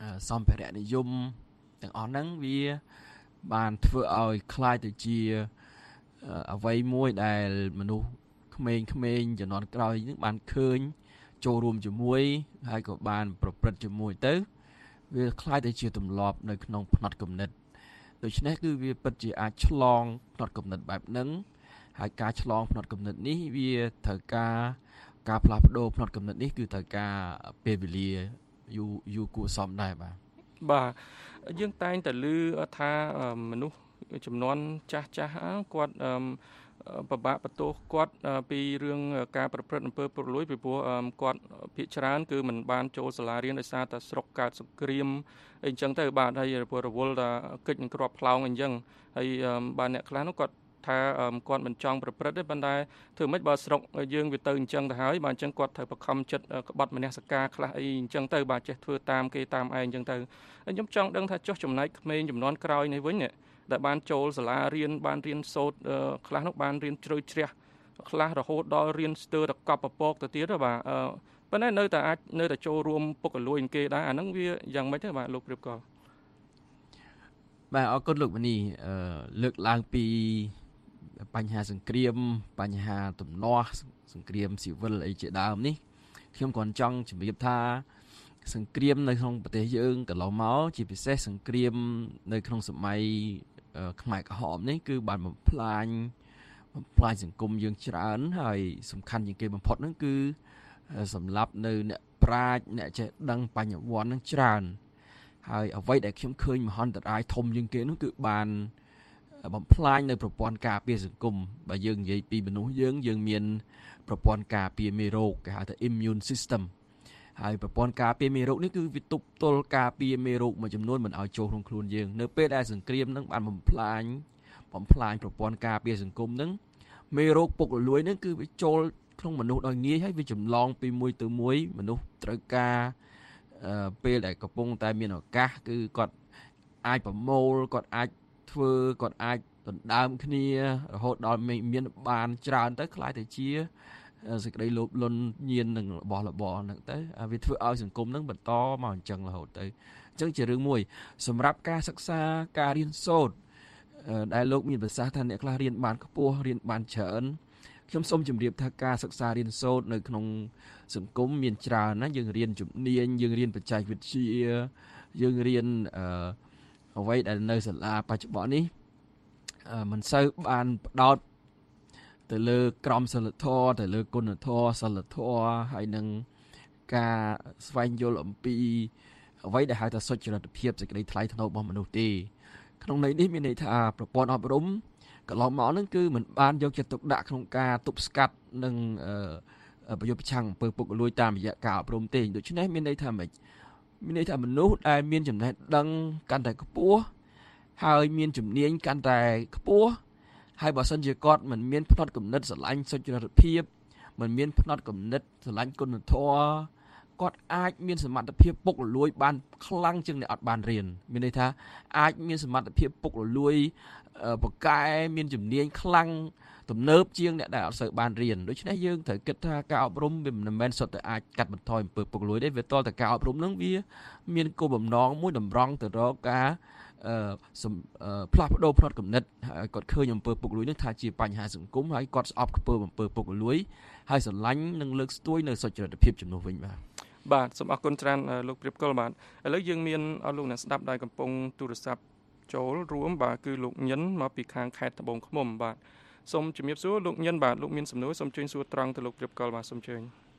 សម្ភារៈនិយមទាំងអស់ហ្នឹងវាបានធ្វើឲ្យคล้ายទៅជាអ្វីមួយដែលមនុស្សក្មេងៗជំនាន់ក្រោយហ្នឹងបានឃើញចូលរួមជាមួយហើយក៏បានប្រព្រឹត្តជាមួយទៅវាคล้ายទៅជាទម្លាប់នៅក្នុងផ្នត់គំនិតដូច្នេះគឺវាពិតជាអាចឆ្លងផ្នត់គំនិតបែបហ្នឹងហើយការឆ្លងផ្នត់គំនិតនេះវាត្រូវការផ្លាស់ប្ដូរផ្នត់គំនិតនេះគឺត្រូវការពេលវេលាយូរគួរសមដែរបាទយើងតែងតែឮថាមនុស្សចំនួនចាស់គាត់ពិបាកបន្ទោសគាត់ពីរឿងការប្រព្រឹត្តអំពើពុករលួយពីព្រោះគាត់ភាគច្រើនគឺមិនបានចូលសាលារៀនដោយសារតែស្រុកកើតសង្គ្រាមអីចឹងទៅបាទហើយរវល់ថាកិច្ចនឹងគ្រាប់ផ្លោងអីចឹងហើយបាទអ្នកខ្លះនោះគាត់ថាគាត់មិនចង់ប្រព្រឹត្តទេប៉ុន្តែធ្វើម៉េចបើស្រុកយើងវាទៅអញ្ចឹងទៅហើយបាទអញ្ចឹងគាត់ត្រូវបខំចិត្តក្បត់មនសិការខ្លះអីអញ្ចឹងទៅបាទចេះធ្វើតាមគេតាមឯងអញ្ចឹងទៅខ្ញុំចង់ដឹងថាចុះចំណែកក្មេងចំនួនក្រោយនេះវិញដែលបានចូលសាលារៀនបានរៀនសូត្រខ្លះនោះបានរៀនជ្រៅជ្រះខ្លះរហូតដល់រៀនស្ទើរតែកប់ពពកទៅទៀតបាទប៉ុន្តែនៅតែចូលរួមពុករលួយគេដែរអាហ្នឹងវាយ៉ាងម៉េចទេបាទលោកព្រៀបកលបាទអរគុណលោកមនីលើកឡើងពីបញ្ហាសង្គ្រាមបញ្ហាទំនាស់សង្គ្រាមស៊ីវិលអីជាដើមនេះខ្ញុំគ្រាន់ចង់ជម្រាបថាសង្គ្រាមនៅក្នុងប្រទេសយើងកន្លងមកជាពិសេសសង្គ្រាមនៅក្នុងសម័យខ្មែរក្រហមនេះគឺបានបំផ្លាញសង្គមយើងច្រើនហើយសំខាន់ជាងគេបំផុតហ្នឹងគឺសម្រាប់នៅអ្នកប្រាជ្ញអ្នកចេះដឹងបញ្ញវន្តហ្នឹងច្រើនហើយអ្វីដែលខ្ញុំឃើញមហន្តរាយធំជាងគេនោះគឺបានបំផ្លាញនៅប្រព័ន្ធការពារសង្គមបើយើងនិយាយពីមនុស្សយើងមានប្រព័ន្ធការពារមេរោគគេហៅថា immune system ហើយប្រព័ន្ធការពារមេរោគនេះគឺវាទប់ទល់ការពារមេរោគមួយចំនួនមិនឲ្យចូលក្នុងខ្លួនយើងនៅពេលដែលសង្គ្រាមនឹងបានបំផ្លាញប្រព័ន្ធការពារសង្គមនឹងមេរោគពុករលួយនឹងគឺវាចូលក្នុងមនុស្សដោយងាយហើយវាចម្លងពីមួយទៅមួយមនុស្សត្រូវការពេលដែលកំពុងតែមានឱកាសគឺគាត់អាចប្រមូលគាត់អាចធ្វើគាត់អាចដណ្ដើមគ្នារហូតដល់មានបានច្រើនទៅខ្លាយទៅជាសេចក្តីលោភលន់ញៀននឹងរបស់របរហ្នឹងទៅវាធ្វើឲ្យសង្គមហ្នឹងបន្តមកអញ្ចឹងរហូតទៅអញ្ចឹងជារឿងមួយសម្រាប់ការសិក្សាការរៀនសូត្រដែលលោកមានប្រសាសន៍ថាអ្នកខ្លះរៀនបានខ្ពស់រៀនបានច្រើនខ្ញុំសូមជម្រាបថាការសិក្សារៀនសូត្រនៅក្នុងសង្គមមានច្រើនណាយើងរៀនជំនាញយើងរៀនបច្ចេកវិទ្យាយើងរៀនអ្វីដែលនៅសាលាបច្ចុប្បន្ននេះមិនសូវបានផ្ដោតទៅលើក្រមសីលធម៌ទៅលើគុណធម៌សីលធម៌ហើយនឹងការស្វែងយល់អំពីអ្វីដែលហៅថាសុចរិតភាពសេចក្តីថ្លៃថ្នូររបស់មនុស្សទេក្នុងន័យនេះមានន័យថាប្រព័ន្ធអប់រំកន្លងមកហ្នឹងគឺមិនបានយកចិត្តទុកដាក់ក្នុងការទប់ស្កាត់និងប្រយុទ្ធប្រឆាំងអំពើពុករលួយតាមរយៈការអប់រំទេដូច្នេះមានន័យថាម៉េចមានន័យថាមនុស្សដែលមានចំណេះដឹងកាន់តែខ្ពស់ហើយមានជំនាញកាន់តែខ្ពស់ហើយបើសិនជាគាត់មិនមានផ្នត់គំនិតស្រឡាញ់សុចរិតភាពមិនមានផ្នត់គំនិតស្រឡាញ់គុណធម៌គាត់អាចមានសមត្ថភាពពុករលួយបានខ្លាំងជាងអ្នកអត់បានរៀនមានន័យថាអាចមានសមត្ថភាពពុករលួយបកែមានជំនាញខ្លាំងទំនើបជាងអ្នកដែលអត់សូវបានរៀនដូច្នេះយើងត្រូវគិតថាការអប់រំវាមិនមែនសុទ្ធតែអាចកាត់បន្ថយអំពើពុករលួយទេវាតលតែការអប់រំនឹងវាមានគោលបំណងមួយតម្រង់ទៅរកការផ្លាស់ប្ដូរផ្នត់គំនិតហើយគាត់ឃើញអំពើពុករលួយនឹងថាជាបញ្ហាសង្គមហើយគាត់ស្អប់ខ្ពើមអំពើពុករលួយហើយស្រឡាញ់និងលើកស្ទួយនៅសុចរិតភាពជំនួសវិញបាទសូមអរគុណច្រើនលោកព្រៀបកុលបាទឥឡូវយើងមានអស់លោកអ្នកស្ដាប់ដែលកំពុងទូរស័ព្ទចូលរួមបាទគឺលោកញិនមកពីខាងខេត្តត្បូងឃ្មុំបាទសូមជំរាបសួរលោកញិនបាទលោកមានសំណួរសូមជួយសួរត្រង់ទៅលោកព្រៀបកុលបាទសូមអញ្ជើញ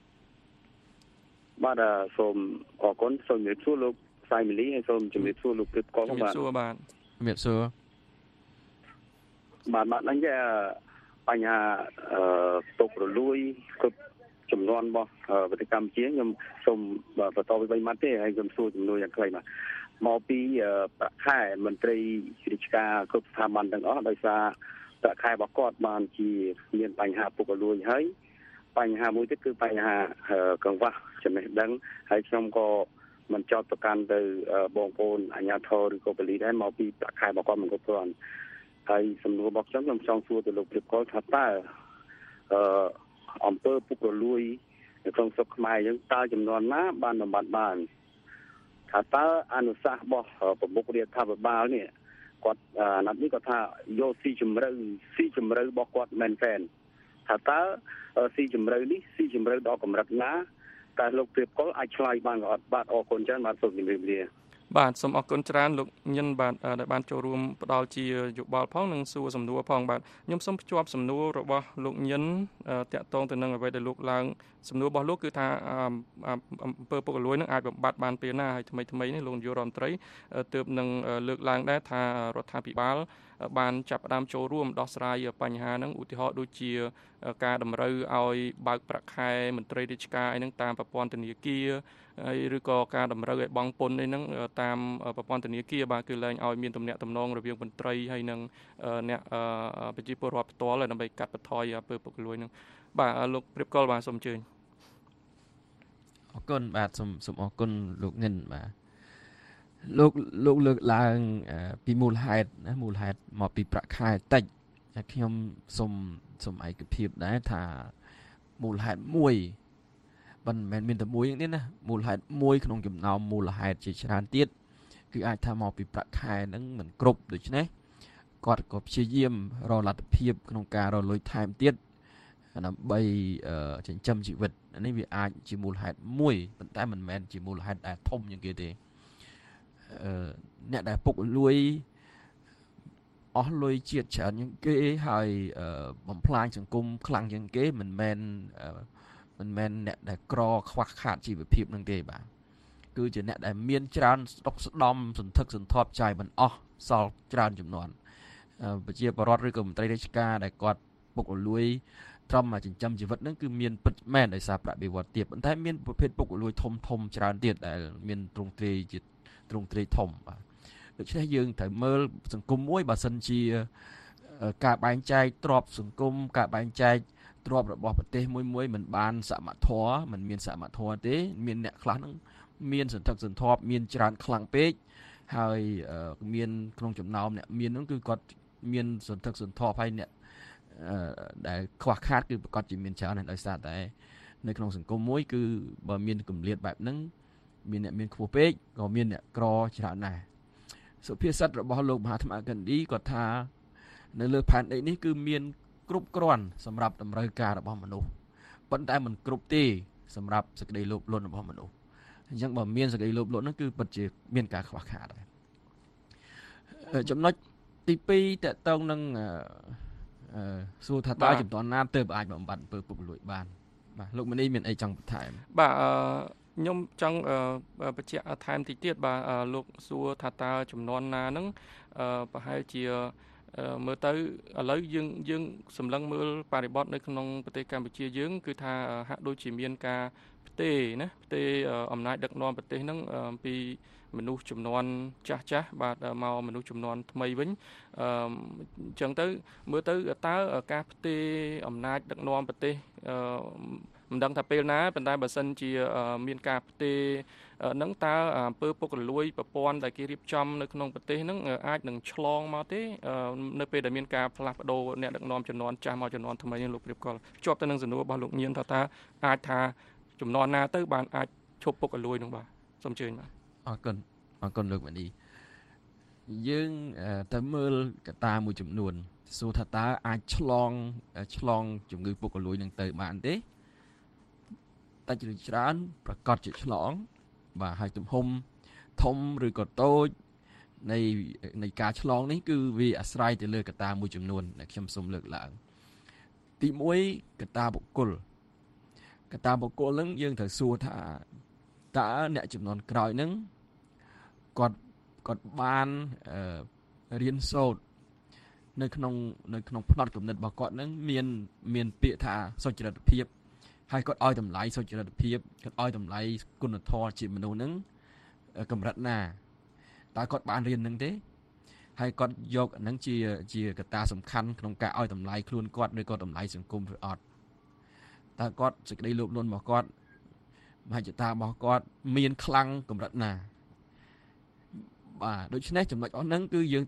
បាទសូមអរគុណសូមជំរាបសួរលោកសាយមីលីហើយសូមជំរាបសួរលោកព្រៀបកុលបាទជំរាបសួរបាទជំរាបសួរបាទហ្នឹងជាបញ្ហាពុករលួយគ្រប់ចំនួនរបស់ប្រទេសកម្ពុជាខ្ញុំសូមបន្តពី3ម៉ាត់ទេហើយខ្ញុំសួរចំនួនយ៉ាងខ្លីបាទមកពីប្រាក់ខែមន្ត្រីរាជការគ្រប់ស្ថាប័នទាំងអស់ដោយសារប្រាក់ខែរបស់គាត់បានជាមានបញ្ហាពុករលួយហើយបញ្ហាមួយទៀតគឺបញ្ហាកង្វះចំណេះដឹងហើយខ្ញុំក៏មិនចោទប្រកាន់ទៅបងប្អូនអាជ្ញាធរឬក៏ប៉ូលីសដែរមកពីប្រាក់ខែរបស់គាត់មិនគ្រប់គ្រាន់ហើយសំណួររបស់ខ្ញុំចង់សួរទៅលោកព្រៀបកុលថាតើអំពើពុករលួយនៅក្នុងស្រុកខ្មែរយើងតើចំនួនណាបានបំបត្តិបានថថាតើអនុសាសន៍របស់ប្រមុខរដ្ឋាភិបាលនេះគាត់ណាត់នេះគាត់ថាយកស៊ីជំរឿរបស់គាត់មែនទែនថាតើស៊ីជំរឿនេះស៊ីជំរឿដល់កម្រិតណាតែលោកព្រៀបកុលអាចឆ្លើយបានក៏អត់បាទអរគុណច្រើនបាទសូមជម្រាបលាបាទសូមអរគុណច្រើនលោកញិនបាទដែលបានចូលរួមផ្ដល់ជាយោបល់ផងនិងសួរសំណួរផងបាទខ្ញុំសូមភ្ជាប់សំណួររបស់លោកញិនតាក់ទងទៅនឹងអ្វីដែលលោកឡើងសំណួររបស់លោកគឺថាអំពើពុករលួយនឹងអាចបំបត្តិបានពេលណាហើយថ្មីនេះលោកនាយករដ្ឋមន្ត្រីទើបនឹងលើកឡើងដែរថារដ្ឋាភិបាលបានចាប់ផ្ដើមចូលរួមដោះស្រាយបញ្ហាហ្នឹងឧទាហរណ៍ដូចជាការតម្រូវឲ្យបើកប្រាក់ខែមន្ត្រីរាជការអីហ្នឹងតាមប្រព័ន្ធធនាគារហើយឬក៏ការតម្រូវឲ្យបង់ពន្ធអីហ្នឹងតាមប្រព័ន្ធធនាគារបាទគឺលែងឲ្យមានទំនាក់ទំនងរវាងមន្ត្រីហើយនិងអ្នកប្រជាពលរដ្ឋផ្ទាល់ដើម្បីកាត់បន្ថយអំពើពុករលួយហ្នឹងបាទលោកព្រៀបកុលបាទសូមអញ្ជើញអរគុណបាទសូមអរគុណលោកញិនបាទលោកលើកឡើងពីមូលហេតុណាមូលហេតុមកពីប្រាក់ខែតិចខ្ញុំសូមឯកភាពដែរថាមូលហេតុមួយមិនមែនមានតែមួយនេះណាមូលហេតុមួយក្នុងចំណោមមូលហេតុជាច្រើនទៀតគឺអាចថាមកពីប្រាក់ខែហ្នឹងមិនគ្រប់ដូច្នេះគាត់ក៏ព្យាយាមរកលទ្ធភាពក្នុងការរកលុយថែមទៀតដើម្បីចិញ្ចឹមជីវិតនេះវាអាចជាមូលហេតុមួយប៉ុន្តែមិនមែនជាមូលហេតុដែលធំជាងគេទេអ្នកដែលពុករលួយអស់លុយជាតិច្រើនជាងគេហើយបំផ្លាញសង្គមខ្លាំងជាងគេមិនមែនអ្នកដែលក្រខ្វះខាតជីវភាពនឹងទេបាទគឺជាអ្នកដែលមានច្រើនស្ដុកស្ដំសន្ធឹកសន្ធាប់ចាយមិនអស់សល់ច្រើនចំនួនប្រជាពលរដ្ឋឬក៏មន្ត្រីរាជការដែលគាត់ពុករលួយត្រឹមមកចិញ្ចឹមជីវិតហ្នឹងគឺមានពិតមែនដោយសារប្រាក់បៀវត្សទាបប៉ុន្តែមានប្រភេទពុករលួយធំច្រើនទៀតដែលមានទ្រង់ទ្រាយធំបាទដូច្នេះយើងត្រូវមើលសង្គមមួយបើសិនជាការបែងចែកទ្រព្យសង្គមការបែងចែកទ្រព្យរបស់ប្រទេសមួយមិនបានសមធម៌មិនមានសមធម៌ទេមានអ្នកខ្លះហ្នឹងមានសន្ធឹកសន្ធាប់មានច្រើនខ្លាំងពេកហើយមានក្នុងចំណោមអ្នកមានហ្នឹងគឺគាត់មានសន្ធឹកសន្ធាប់ហើយអ្នកដែលខ្វះខាតគឺប្រកាសជាមានច្រើនដោយសារតែនៅក្នុងសង្គមមួយគឺបើមានគម្លាតបែបហ្នឹងមានអ្នកមានខ្ពស់ពេកក៏មានអ្នកក្រច្រើនដែរសុភាសិតរបស់លោកមហាត្មកណ្ឌីគាត់ថានៅលើផែនដីនេះគឺមានគ្រប់គ្រាន់សម្រាប់តម្រូវការរបស់មនុស្សប៉ុន្តែមិនគ្រប់ទេសម្រាប់សេចក្តីលោភលន់របស់មនុស្សអញ្ចឹងបើមានសេចក្តីលោភលន់ហ្នឹងគឺពិតជាមានការខ្វះខាតដែរចំណុចទី2តកតងនឹងសួរថាតើចំនួនណាទើបអាចបំបត្តិអំពើពុករលួយបានបាទលោកមនីមានអីចង់បន្ថែមបាទខ្ញុំចង់បញ្ជាក់ថែមតិចទៀតបាទលោកសួរថាតើចំនួនណាហ្នឹងប្រហែលជាមើលទៅឥឡូវយើងសម្លឹងមើលបរិបទនៅក្នុងប្រទេសកម្ពុជាយើងគឺថាហាក់ដូចជាមានការផ្ទេរអំណាចដឹកនាំប្រទេសហ្នឹងពីមនុស្សចំនួនចាស់បាទមកមនុស្សចំនួនថ្មីវិញអញ្ចឹងទៅមើលទៅតើការផ្ទេរអំណាចដឹកនាំប្រទេសមិនដឹងថាពេលណាប៉ុន្តែបើសិនជាមានការផ្ទេរនឹងតើអំពើពុករលួយប្រព័ន្ធដែលគេរៀបចំនៅក្នុងប្រទេសហ្នឹងអាចនឹងឆ្លងមកទេនៅពេលដែលមានការផ្លាស់ប្ដូរអ្នកដឹកនាំចំនួនចាស់មកចំនួនថ្មីលោកព្រៀបកលជាប់ទៅនឹងសំណួររបស់លោកញៀនថាតើអាចថាចំនួនណាទៅបានអាចឈប់ពុករលួយនឹងបាទសូមអញ្ជើញបាទអរគុណលោកមនីយើងទៅមើលកត្តាមួយចំនួនសួរថាតើអាចឆ្លងជំងឺពុករលួយនឹងទៅបានទេតែជ្ច្រើនប្រកាសជាឆ្លងបាទហើយទំហំធំឬក៏តូចនៃការឆ្លងនេះគឺវាអាស្រ័យទៅលើកត្តាមួយចំនួនដែលខ្ញុំសូមលើកឡើងទី1កត្តាបុគ្គលហ្នឹងយើងត្រូវសួរថាតើអ្នកចំនួនក្រោយហ្នឹងគាត់បានរៀនសូត្រនៅក្នុងផ្នត់គំនិតរបស់គាត់ហ្នឹងមានពាក្យថាសុចរិតភាពហើយគាត់ឲ្យតម្លៃសុចរិតភាពគាត់ឲ្យតម្លៃគុណធម៌ជាមនុស្សហ្នឹងកម្រិតណាតើគាត់បានរៀនហ្នឹងទេហើយគាត់យកហ្នឹងជាកត្តាសំខាន់ក្នុងការឲ្យតម្លៃខ្លួនគាត់ឬក៏តម្លៃសង្គមឬអត់តើគាត់សេចក្តីលោភលន់របស់គាត់មហិច្ឆតារបស់គាត់មានខ្លាំងកម្រិតណាបាទដូច្នេះចំណុចអស់ហ្នឹងគឺយើង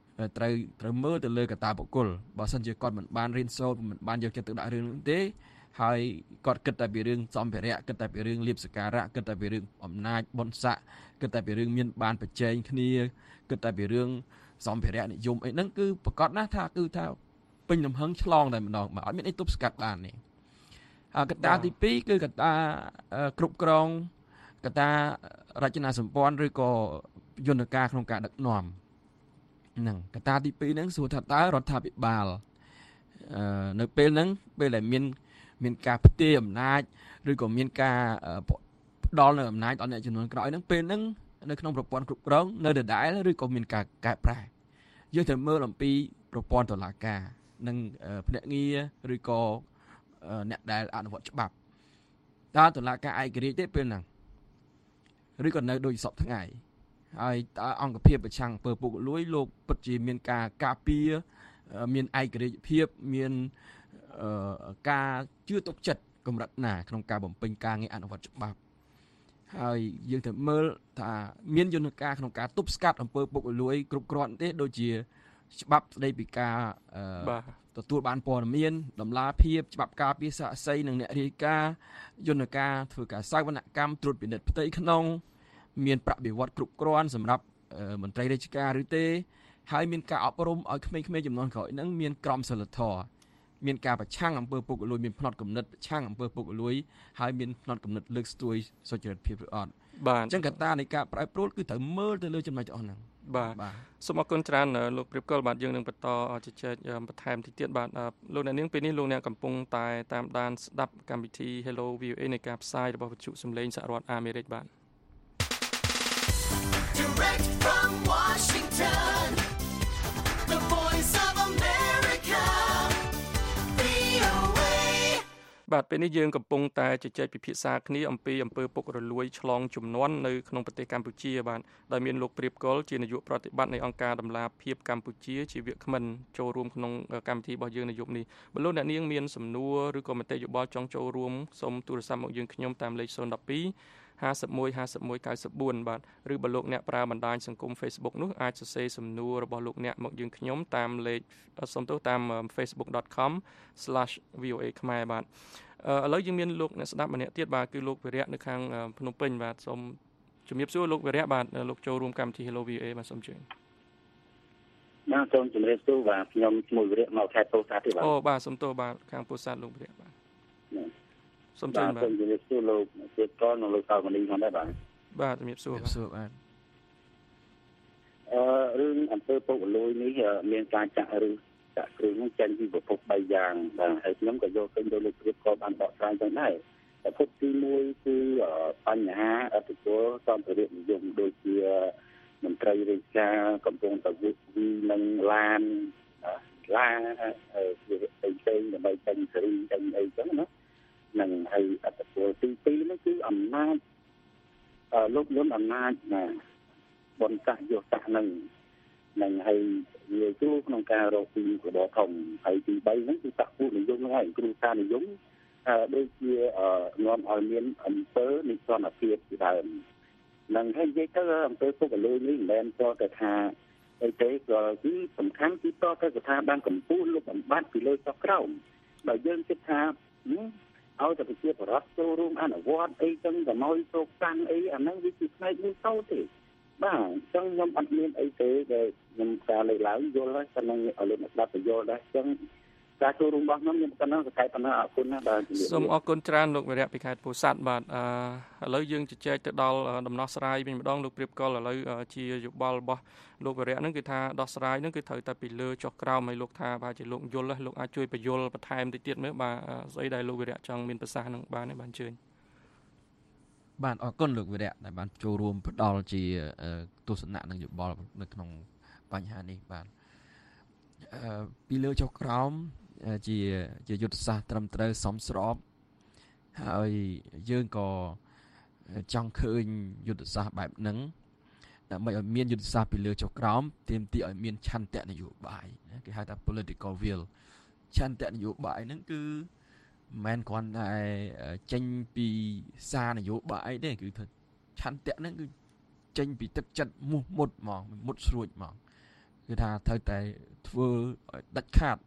ត្រូវមើលទៅលើកត្តាបុគ្គលបើសិនជាគាត់មិនបានរៀនសូត្រមិនបានយកចិត្តទុកដាក់រឿងហ្នឹងទេហើយគាត់គិតតែពីរឿងសម្ភារៈគិតតែពីរឿងលៀបសក្ការៈគិតតែពីរឿងអំណាចបុណ្យស័ក្តិគិតតែពីរឿងមានបានប្រជែងគ្នាគិតតែពីរឿងសម្ភារៈនិយមអីហ្នឹងគឺប្រកាសណាស់ថាគឺថាពេញលំហឹងឆ្លងតែម្ដងបាទអត់មានអីទប់ស្កាត់បាននេះកត្តាទី2គឺកត្តាគ្រប់គ្រងកត្តារចនាសម្ព័ន្ធឬក៏យន្តការក្នុងការដឹកនាំហ្នឹងកត្តាទី2ហ្នឹងសួរថាតើរដ្ឋាភិបាលនៅពេលហ្នឹងពេលដែលមានការផ្ទេរអំណាចឬក៏មានការផ្ដល់នៅអំណាចដល់អ្នកចំនួនក្រោយហ្នឹងពេលហ្នឹងនៅក្នុងប្រព័ន្ធគ្រប់គ្រងនៅដដែលឬក៏មានការកែប្រែយើងត្រូវមើលអំពីប្រព័ន្ធតុលាការនិងភ្នាក់ងារឬក៏អ្នកដែលអនុវត្តច្បាប់តើតុលាការឯករាជ្យទេពេលហ្នឹងឬក៏នៅដូចសពថ្ងៃហើយតើអង្គភាពប្រឆាំងអំពើពុករលួយលោកពិតជាមានការការពារមានឯករាជ្យភាពមានការជឿទុកចិត្តកម្រិតណាក្នុងការបំពេញការងារអនុវត្តច្បាប់ហើយយើងត្រូវមើលថាមានយន្តការក្នុងការទប់ស្កាត់អំពើពុករលួយគ្រប់គ្រាន់ទេដូចជាច្បាប់ស្ដីពីការទទួលបានព័ត៌មានតម្លាភាពច្បាប់ការពារសាក្សីនិងអ្នករាយការណ៍យន្តការធ្វើការសាវនកម្មត្រួតពិនិត្យផ្ទៃក្នុងមានប្រាក់បៀវត្សគ្រប់គ្រាន់សម្រាប់មន្ត្រីរាជការឬទេហើយមានការអប់រំឲ្យក្មេងៗចំនួនក្រោយហ្នឹងមានក្រមសីលធម៌មានការប្រឆាំងអំពើពុករលួយមានផ្នត់គំនិតប្រឆាំងអំពើពុករលួយហើយមានផ្នត់គំនិតលើកស្ទួយសុចរិតភាពឬអត់បាទអញ្ចឹងកត្តានៃការប្រែប្រួលគឺត្រូវមើលទៅលើចំណុចទាំងអស់ហ្នឹងបាទសូមអរគុណច្រើនលោកព្រៀបកុលបាទយើងនឹងបន្តជជែកបន្ថែមតិចទៀតបាទលោកអ្នកនាងពេលនេះលោកអ្នកកំពុងតែតាមដានស្ដាប់កម្មវិធី Hello VOA នៃការផ្សាយរបស់វិទ្យុសំឡេងសហរដ្ឋអាមេរិកបាទ Direct from Washington, the voice of America, VOA. បាទពេលនេះយើងកំពុងតែជជែកពិភាក្សាគ្នាអំពីអំពើពុករលួយឆ្លងជំនាន់នៅក្នុងប្រទេសកម្ពុជាបាទដោយមានលោកព្រៀបកុលជានាយកប្រតិបត្តិនៃអង្គការដំឡាភិបកម្ពុជាជាវាគ្មិនចូលរួមក្នុងកម្មវិធីរបស់យើងនៅយប់នេះបើលោកអ្នកនាងមានសំណួរឬក៏មតិយោបល់ចង់ចូលរួមសូមទូរស័ព្ទមកយើងខ្ញុំតាមលេខ012 51 51 94បាទឬបើលោកអ្នកប្រើបណ្ដាញសង្គម Facebook នោះអាចសរសេរសំណួររបស់លោកអ្នកមកយើងខ្ញុំតាមលេខសូមទោសតាម facebook.com/voa ខ្មែរបាទឥឡូវយើងមានលោកអ្នកស្ដាប់ម្នាក់ទៀតបាទគឺលោកវិរៈនៅខាងភ្នំពេញបាទសូមជំរាបសួរលោកវិរៈបាទលោកចូលរួមកម្មវិធី Hello VOA បាទសូមជឿបាទសូមជំរាបសួរបាទខ្ញុំឈ្មោះវិរៈមកខេត្តពោធិ៍សាត់ទេបាទអូបាទសូមទោសបាទខាងពោធិ៍សាត់លោកវិរៈបាទសូមជឿបាទសូមជំរាបសួរលោកទៀតកននិងលោកសាវនីផងដែរបាទបាទជំរាបសួរបាទបាទរឿងអំពើពុករលួយនេះមានការចាក់ឬចាក់គ្រឿងនឹងចេញពីប្រភព3យ៉ាងបាទហើយខ្ញុំក៏យកឃើញដោយលោកព្រៀបក៏បានបកស្រាយទៅដែរប្រភពទី1គឺបញ្ហាអតិពលសម្ភារៈនិយមដូចជាមន្ត្រីរាជការកំពុងតែវិវិនឹងឡានផ្សេងៗដើម្បីចេញសេរីចេញអីចឹងណានឹងហើយអតិពលទី2នោះគឺអំណាចលោកលំអំណាចណាបនសាសយុសាសនឹងហើយវាជួក្នុងការរកពីរបបធំហើយទី3ហ្នឹងគឺសាសពួកនិយមហ្នឹងហើយគ្រូសានិយមដូចជានាំឲ្យមានអំពើនិស្សិតភាពជាដើមនឹងហើយនិយាយទៅអំពើពុករលួយនេះមិនមែនចូលទៅថាអីទេក៏គឺសំខាន់គឺតទៅស្ថាប័នកម្ពុជាលោកបំបត្តិពីលើចុះក្រោមបើយើងគិតថាឲ្យតែប្រជាពលរដ្ឋចូលរួមអនុវត្តអីចឹងក៏មកសោកសាំងអីអាហ្នឹងវាជាផ្នែកមួយតូចទេបាទអញ្ចឹងខ្ញុំអត់មានអីទេដែលខ្ញុំការលើកឡើងយល់ហើយប៉ុណ្ណឹងឲ្យលោកអ្នកស្ដាប់ទៅយល់ដែរអញ្ចឹងការចូលរួមរបស់ខ្ញុំប៉ុណ្ណឹងសង្ខេបប៉ុណ្ណឹងអរគុណណាស់បាទសូមអរគុណច្រើនលោកវិរៈពីខេត្តពោធិ៍សាត់បាទឥឡូវយើងជជែកទៅដល់ដំណោះស្រាយវិញម្ដងលោកព្រៀបកុលឥឡូវជាយោបល់របស់លោកវិរៈហ្នឹងគឺថាដោះស្រាយហ្នឹងគឺត្រូវតែពីលើចុះក្រោមឲ្យលោកថាបាទជាលោកយល់លោកអាចជួយបញ្យល់បន្ថែមតិចទៀតមើលបាទស្អីដែលលោកវិរៈចង់មានប្រសាសន៍ហ្នឹងបានទេបាទអញ្ជើញបាទអរគុណលោកវិរៈដែលបានចូលរួមផ្ដល់ជាទស្សនៈនិងយោបល់នៅក្នុងបញ្ហានេះបាទពីលើចុះក្រោមជាយុទ្ធសាស្ត្រត្រឹមត្រូវសមស្របហើយយើងក៏ចង់ឃើញយុទ្ធសាស្ត្របែបហ្នឹងដើម្បីឲ្យមានយុទ្ធសាស្ត្រពីលើចុះក្រោមទាមទារឲ្យមានឆន្ទៈនយោបាយគេហៅថា political will ឆន្ទៈនយោបាយហ្នឹងគឺមិនគ្រាន់តែចេញពីសារនយោបាយទេគឺថាឆន្ទៈហ្នឹងគឺចេញពីទឹកចិត្តមោះមុតហ្មងមុតស្រួចហ្មងគឺថាត្រូវតែធ្វើឲ្យដាច់ខាត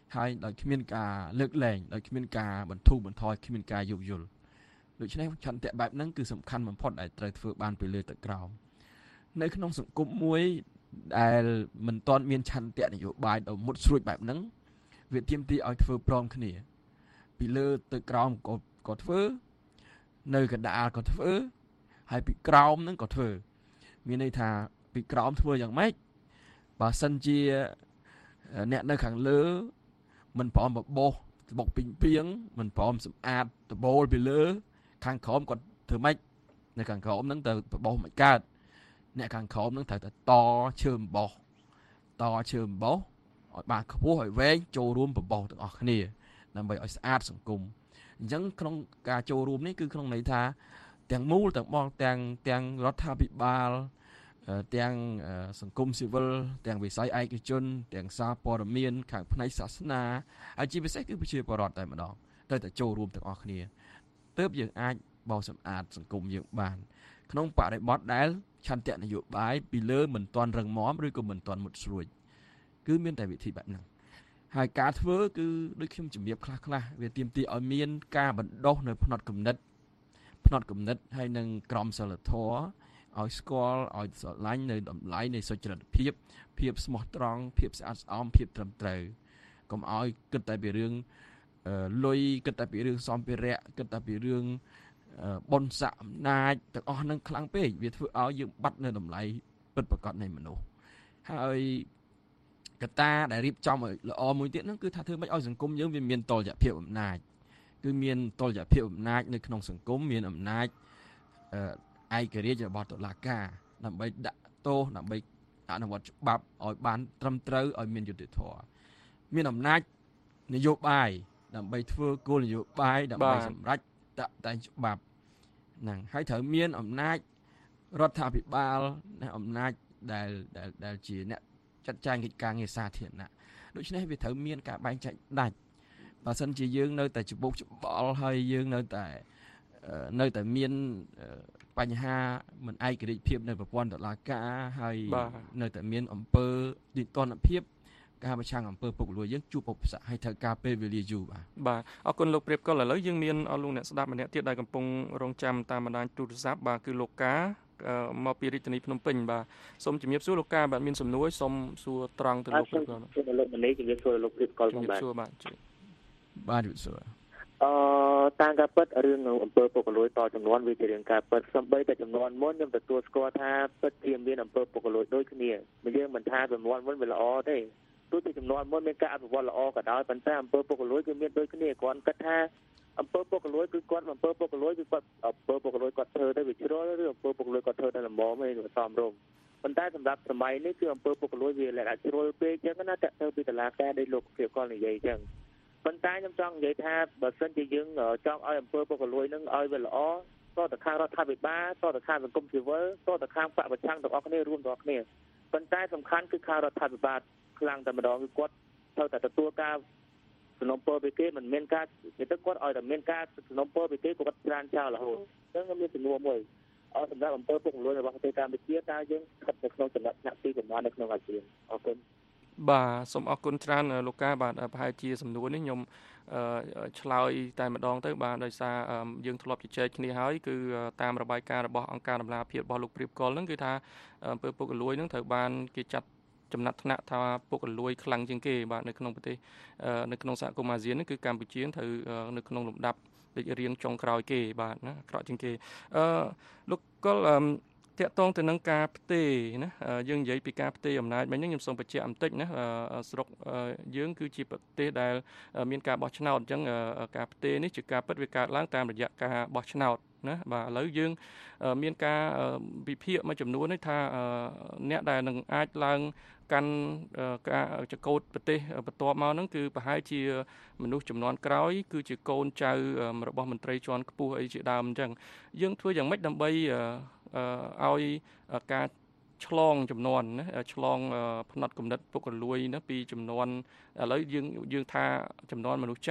ហើយដោយគ្មានការលើកលែងដោយគ្មានការបន្ធូរបន្ថយគ្មានការយោគយល់ដូច្នេះឆន្ទៈបែបហ្នឹងគឺសំខាន់បំផុតដែលត្រូវធ្វើបានពីលើទៅក្រោមនៅក្នុងសង្គមមួយដែលមិនទាន់មានឆន្ទៈនយោបាយដ៏មុតស្រួចបែបហ្នឹងវាទាមទារឲ្យធ្វើព្រមគ្នាពីលើទៅក្រោមក៏ធ្វើនៅកណ្ដាលក៏ធ្វើហើយពីក្រោមហ្នឹងក៏ធ្វើមានន័យថាពីក្រោមធ្វើយ៉ាងម៉េចបើសិនជាអ្នកនៅខាងលើមិនព្រមបបោសបុកពីងពីងមិនព្រមសម្អាតដបូលពីលើខាងក្រោមគាត់ធ្វើម៉េចនៅខាងក្រោមហ្នឹងទៅបបោសមិនកើតអ្នកខាងក្រោមហ្នឹងត្រូវតែតឈើអំបោសឲ្យបានខ្ពស់ឲ្យវែងចូលរួមបបោសទាំងអស់គ្នាដើម្បីឲ្យស្អាតសង្គមអញ្ចឹងក្នុងការចូលរួមនេះគឺក្នុងន័យថាទាំងមូលទាំងបងទាំងរដ្ឋាភិបាលទាំងសង្គមស៊ីវិលទាំងវិស័យឯកជនទាំងសារព័ត៌មានខាងផ្នែកសាសនាហើយជាពិសេសគឺប្រជាពលរដ្ឋតែម្ដងត្រូវតែចូលរួមទាំងអស់គ្នាទើបយើងអាចបោសសម្អាតសង្គមយើងបានក្នុងបរិបទដែលឆន្ទៈនយោបាយពីលើមិនទាន់រឹងមាំឬក៏មិនទាន់មុតស្រួចគឺមានតែវិធីបែបហ្នឹងហើយការធ្វើគឺដូចខ្ញុំជំរាបខ្លះវាទាមទារឲ្យមានការបណ្ដុះនៅផ្នត់គំនិតហើយនឹងក្រមសីលធម៌ឲ្យស្គាល់ឲ្យស្រឡាញ់នៅតម្លៃនៃសុចរិតភាពស្មោះត្រង់ភាពស្អាតស្អំភាពត្រឹមត្រូវកុំឲ្យគិតតែពីរឿងលុយគិតតែពីរឿងសម្ភារៈគិតតែពីរឿងបុណ្យស័ក្តិអំណាចទាំងអស់ហ្នឹងខ្លាំងពេកវាធ្វើឲ្យយើងបាត់នៅតម្លៃពិតប្រាកដនៃមនុស្សហើយកត្តាដែលរៀបចំឲ្យល្អមួយទៀតហ្នឹងគឺថាធ្វើម៉េចឲ្យសង្គមយើងវាមានតុល្យភាពអំណាចគឺមានតុល្យភាពអំណាចនៅក្នុងសង្គមមានអំណាចឯករាជ្យរបស់តុលាការដើម្បីដាក់ទោសដើម្បីអនុវត្តច្បាប់ឲ្យបានត្រឹមត្រូវឲ្យមានយុត្តិធម៌មានអំណាចនយោបាយដើម្បីធ្វើគោលនយោបាយដើម្បីសម្រេចដាក់តែងច្បាប់ហ្នឹងហើយត្រូវមានអំណាចរដ្ឋាភិបាលនិងអំណាចដែលជាអ្នកចាត់ចែងកិច្ចការងារសាធារណៈដូច្នេះវាត្រូវមានការបែងចែកដាច់បើសិនជាយើងនៅតែច្បុកច្បល់ហើយយើងនៅតែមានបញ្ហាមិនឯករាជ្យភាពនៅប្រព័ន្ធតុលាការហើយនៅតែមានអំពើនីតិរដ្ឋភាពការប្រឆាំងអំពើពុករលួយយើងជួបឧបសគ្គហើយត្រូវការពេលវេលាយូរបាទអរគុណលោកព្រាបកុលឥឡូវយើងមានលោកអ្នកស្ដាប់ម្នាក់ទៀតដែលកំពុងរងចាំតាមបណ្ដាញទូរស័ព្ទបាទគឺលោកកាមកពីរាជធានីភ្នំពេញបាទសូមជំរាបសួរលោកកាបាទមានសំណួរសូមសួរត្រង់ទៅលោកព្រាបកុលលោកម្នេះជំរាបសួរលោកព្រាបកុលផងបាទជំរាបសួរបាទជំរាបសួរតាមការពិតរឿងអំពើពុករលួយតចំនួនវាជារឿងការពិតសំបីតែចំនួនមុនខ្ញុំទទួលស្គាល់ថាពិតជាមានអំពើពុករលួយដូចគ្នាយើងមិនថាចំនួនមុនវាល្អទេទោះជាចំនួនមុនមានការអភិវឌ្ឍល្អក៏ដោយប៉ុន្តែអំពើពុករលួយគឺមានដូចគ្នាគាត់គិតថាអំពើពុករលួយគឺគាត់អំពើពុករលួយគឺគាត់អំពើពុករលួយគាត់ធ្វើទៅវាជ្រុលឬអំពើពុករលួយគាត់ធ្វើទៅល្មមឯងវាសមរម្យប៉ុន្តែសម្រាប់សម័យនេះគឺអំពើពុករលួយវាលក្ខណៈជ្រុលពេកអញ្ចឹងណាតើទៅពីតឡាការដែលលោកព្រាបកុលនិយាយអញ្ចឹងប៉ុន្តែខ្ញុំចង់និយាយថាបើសិនជាយើងចង់ឲ្យអំពើពុករលួយនឹងឲ្យវាល្អតទៅខាងរដ្ឋាភិបាលតទៅខាងសង្គមស៊ីវិលតទៅខាងបពប្រឆាំងទាំងអស់គ្នារួមទាំងអស់គ្នាប៉ុន្តែសំខាន់គឺខាងរដ្ឋាភិបាលខ្លាំងតែម្ដងគឺគាត់ត្រូវតែទទួលការសំណពរពីគេមិនមានការនិយាយទៅគាត់ឲ្យតែមានការសំណពរពីគេគាត់ច្រានចោលរហូតអញ្ចឹងមានសំណួរមួយសម្រាប់អំពើពុករលួយរបស់ប្រទេសកម្ពុជាតើយើងស្ថិតនៅក្នុងចំណាត់ថ្នាក់ទីប្រមាណនៅក្នុងអាស៊ានអរគុណបាទសូមអរគុណច្រើនលោកកាបាទប្រហែលជាសំណួរនេះខ្ញុំឆ្លើយតែម្ដងទៅបាទដោយសារយើងធ្លាប់ជជែកគ្នាហើយគឺតាមរបាយការណ៍របស់អង្គការដំណាភិបរបស់លោកព្រាបកុលហ្នឹងគឺថាអំពើពុករលួយហ្នឹងត្រូវបានគេចាត់ចំណាត់ថ្នាក់ថាពុករលួយខ្លាំងជាងគេបាទនៅក្នុងប្រទេសនៅក្នុងសហគមន៍អាស៊ាននេះគឺកម្ពុជាត្រូវនៅក្នុងលំដាប់លេខរៀងចុងក្រោយគេបាទណាអាក្រក់ជាងគេលោកកុលតាក់ទងទៅនឹងការផ្ទេរណាយើងនិយាយពីការផ្ទេរអំណាចមិញខ្ញុំសូមបញ្ជាក់បន្តិចណាស្រុកយើងគឺជាប្រទេសដែលមានការបោះឆ្នោតអញ្ចឹងការផ្ទេរនេះជាការពិតវាកើតឡើងតាមរយៈការបោះឆ្នោតណាបាទឥឡូវយើងមានការវិភាគមួយចំនួននេះថាអ្នកដែលនឹងអាចឡើងកាន់ការចកោតប្រទេសបន្ទាប់មកហ្នឹងគឺប្រហែលជាមនុស្សចំនួនក្រោយគឺជាកូនចៅរបស់មន្ត្រីជាន់ខ្ពស់អីជាដើមអញ្ចឹងយើងធ្វើយ៉ាងម៉េចដើម្បីឲ្យការឆ្លងចំនួនណាឆ្លងផ្នត់គំនិតពុករលួយណាពីចំនួនឥឡូវយើងថាចំនួនមនុស្សចាស់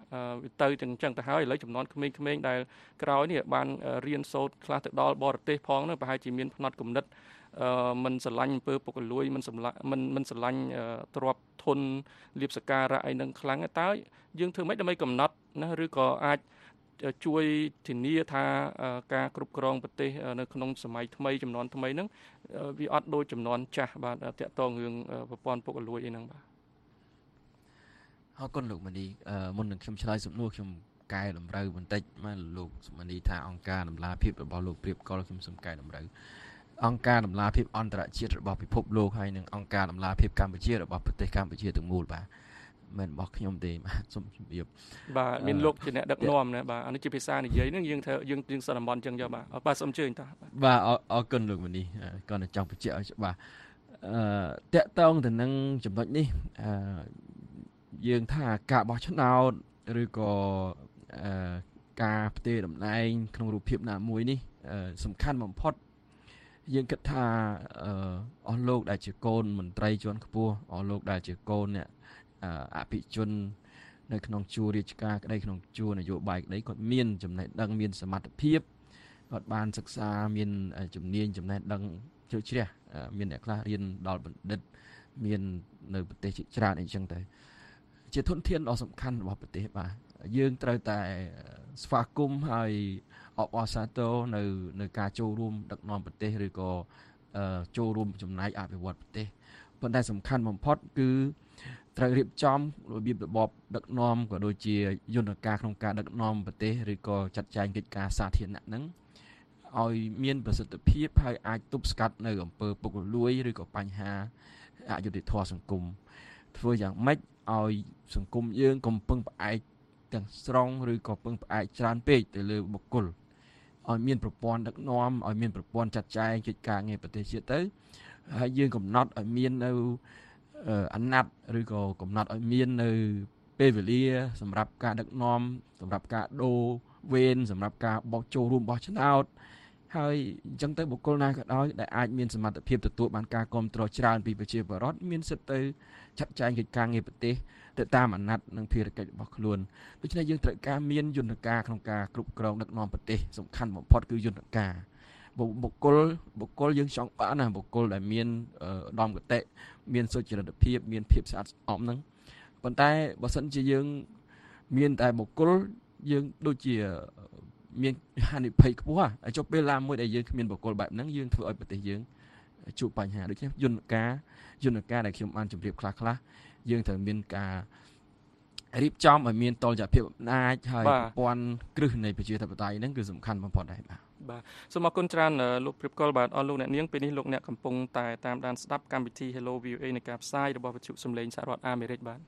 ទៅទាំងចឹងទៅហើយឥឡូវចំនួនក្មេងៗដែលក្រោយនេះបានរៀនសូត្រខ្លះទៅដល់បរទេសផងនោះប្រហែលជាមានផ្នត់គំនិតមិនស្រឡាញ់អំពើពុករលួយមិនស្រឡាញ់ទ្រព្យធនលៀបសក្ការៈអីនឹងខ្លាំងតើយើងធ្វើម៉េចដើម្បីកំណត់ណាឬក៏អាចជួយធានាថាការគ្រប់គ្រងប្រទេសនៅក្នុងសម័យថ្មីចំនួនថ្មីហ្នឹងវាអត់ដូចចំនួនចាស់បាទតាក់ទងរឿងប្រព័ន្ធពុករលួយអីហ្នឹងបាទអរគុណលោកមនីមុននឹងខ្ញុំឆ្លើយសំណួរខ្ញុំកែតម្រូវបន្តិចមកលោកមនីថាអង្គការដំណាភិបរបស់លោកព្រៀបកុលខ្ញុំសូមកែតម្រូវអង្គការដំណាភិបអន្តរជាតិរបស់ពិភពលោកហើយនិងអង្គការដំណាភិបកម្ពុជារបស់ប្រទេសកម្ពុជាទាំងមូលបាទមិនរបស់ខ្ញុំទេបាទសូមជម្រាបបាទមានលោកជាអ្នកដឹកនាំណាបាទអានេះជាភាសានិយាយហ្នឹងយើងសន្មតអញ្ចឹងយកបាទសូមអញ្ជើញតាបាទអរគុណលោកមនីគាត់តែចង់បញ្ជាក់ឲ្យច្បាស់តកតងទៅនឹងចំណុចនេះយើងថាការបោះឆ្នោតឬក៏ការផ្ទេរតំណែងក្នុងរូបភាពណាមួយនេះសំខាន់បំផុតយើងគិតថាអស់លោកដែលជាកូនមន្ត្រីជាន់ខ្ពស់អស់លោកដែលជាកូនអ្នកអភិជននៅក្នុងជួររាជការក្តីក្នុងជួរនយោបាយក្តីគាត់មានចំណេះដឹងមានសមត្ថភាពគាត់បានសិក្សាមានជំនាញចំណេះដឹងជ្រៅជ្រះមានអ្នកខ្លះរៀនដល់បណ្ឌិតមាននៅប្រទេសជាច្រើនអីចឹងទៅជាធនធានដ៏សំខាន់របស់ប្រទេសបាទយើងត្រូវតែស្វាគមន៍ហើយអបអរសាទរនៅការចូលរួមដឹកនាំប្រទេសឬក៏ចូលរួមចំណែកអភិវឌ្ឍប្រទេសប៉ុន្តែសំខាន់បំផុតគឺត្រូវរៀបចំរបៀបរបបដឹកនាំក៏ដូចជាយន្តការក្នុងការដឹកនាំប្រទេសឬក៏ចាត់ចែងកិច្ចការសាធារណៈហ្នឹងឲ្យមានប្រសិទ្ធភាពហើយអាចទប់ស្កាត់នៅអំពើពុករលួយឬក៏បញ្ហាអយុត្តិធម៌សង្គមធ្វើយ៉ាងម៉េចឲ្យសង្គមយើងកុំពឹងផ្អែកទាំងស្រុងឬក៏ពឹងផ្អែកច្រើនពេកទៅលើបុគ្គលឲ្យមានប្រព័ន្ធដឹកនាំឲ្យមានប្រព័ន្ធចាត់ចែងកិច្ចការងារប្រទេសជាតិទៅហើយយើងកំណត់ឲ្យមាននៅអាណត្តិឬក៏កំណត់ឲ្យមាននៅពេលវេលាសម្រាប់ការដឹកនាំសម្រាប់ការដូរវេនសម្រាប់ការបោះចូលរួមបោះឆ្នោតហើយអញ្ចឹងទៅបុគ្គលណាក៏ដោយដែលអាចមានសមត្ថភាពទទួលបានការគ្រប់គ្រងច្រើនពីប្រជាពលរដ្ឋមានសិទ្ធិទៅចាត់ចែងកិច្ចការងារប្រទេសទៅតាមអាណត្តិនិងភារកិច្ចរបស់ខ្លួនដូច្នេះយើងត្រូវការមានយន្តការក្នុងការគ្រប់គ្រងដឹកនាំប្រទេសសំខាន់បំផុតគឺយន្តការបុគ្គលយើងចង់បានណាបុគ្គលដែលមានឧត្តមគតិមានសុចរិតភាពមានភាពស្អាតស្អំហ្នឹងប៉ុន្តែបើសិនជាយើងមានតែបុគ្គលយើងដូចជាមានហានិភ័យខ្ពស់ហើយចុះពេលណាមួយដែលយើងគ្មានបុគ្គលបែបហ្នឹងយើងធ្វើឲ្យប្រទេសយើងជួបបញ្ហាដូច្នេះយន្តការដែលខ្ញុំបានជម្រាបខ្លះយើងត្រូវមានការរៀបចំឲ្យមានតុល្យភាពអំណាចហើយប្រព័ន្ធគ្រឹះនៃប្រជាធិបតេយ្យហ្នឹងគឺសំខាន់បំផុតដែរបាទសូមអរគុណច្រើនលោកព្រៀបកុលបាទអរលោកអ្នកនាងពេលនេះលោកអ្នកកំពុងតែតាមដានស្ដាប់កម្មវិធី Hello VOA នៃការផ្សាយរបស់វិទ្យុសំឡេងសហរដ្ឋអាមេរិកបាទ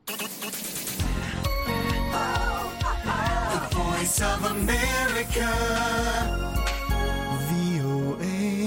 The Voice of America VOA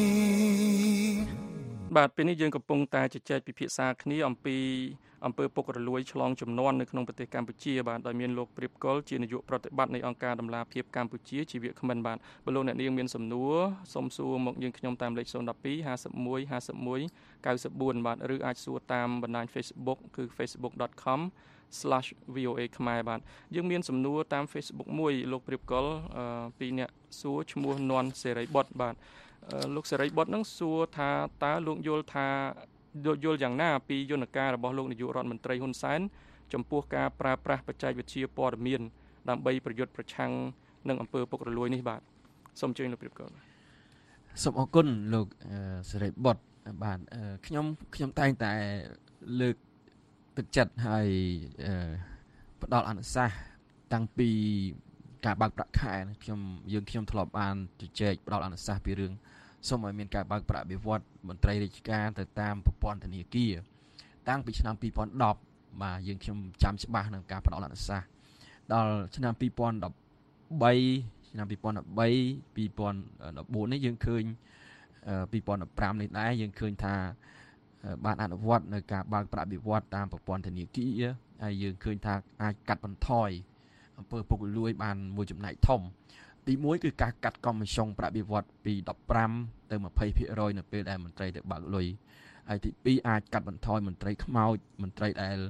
បាទពេលនេះយើងកំពុងតែជជែកពិភាក្សាគ្នាអំពីអំពើពុករលួយឆ្លងជំនាន់នៅក្នុងប្រទេសកម្ពុជាបាទដោយមានលោកព្រៀបកុលជានាយកប្រតិបត្តិនៃអង្គការដំឡាភិបកម្ពុជាជាវាគ្មិនបាទបើលោកអ្នកនាងមានសំណួរសូមសួរមកយើងខ្ញុំតាមលេខ012 51 51 94បាទឬអាចសួរតាមបណ្ដាញ Facebook គឺ facebook.com/VOA ខ្មែរបាទយើងមានសំណួរតាម Facebook មួយលោកព្រៀបកុលពីអ្នកសួរឈ្មោះនន់សេរីបុត្របាទលោកសេរីបុត្រនឹងសួរថាតើលោកយល់យ៉ាងណាពីយន្តការរបស់លោកនាយករដ្ឋមន្ត្រីហ៊ុនសែនចំពោះការប្រើប្រាស់បច្ចេកវិទ្យាព័ត៌មានដើម្បីប្រយុទ្ធប្រឆាំងនឹងអំពើពុករលួយនេះបាទសូមអញ្ជើញលោកព្រៀបកុលសូមអរគុណលោកសេរីបុត្របាទខ្ញុំតែងតែលើកទឹកចិត្តហើយផ្ដល់អនុសាសន៍តាំងពីការបើកប្រាក់ខែខ្ញុំធ្លាប់បានជជែកផ្ដល់អនុសាសន៍ពីរឿងសូមឲ្យមានការបើកប្រាក់បៀវត្សមន្ត្រីរាជការទៅតាមប្រព័ន្ធធនាគារតាំងពីឆ្នាំ2010បាទខ្ញុំចាំច្បាស់នឹងការផ្ដល់អនុសាសន៍ដល់ឆ្នាំ2013 2014នេះយើងឃើញ2015នេះដែរយើងឃើញថាបានអនុវត្តនៅការបើកប្រាក់បៀវត្សតាមប្រព័ន្ធធនាគារហើយយើងឃើញថាអាចកាត់បន្ថយអំពើពុករលួយបានមួយចំណែកធំទី1គឺការកាត់កំមិសប្រាក់បៀវត្សពី15ទៅ 20% នៅពេលដែលមន្ត្រីទៅបើកលុយហើយទី2អាចកាត់បន្ថយមន្ត្រីខ្មោចមន្ត្រីដែល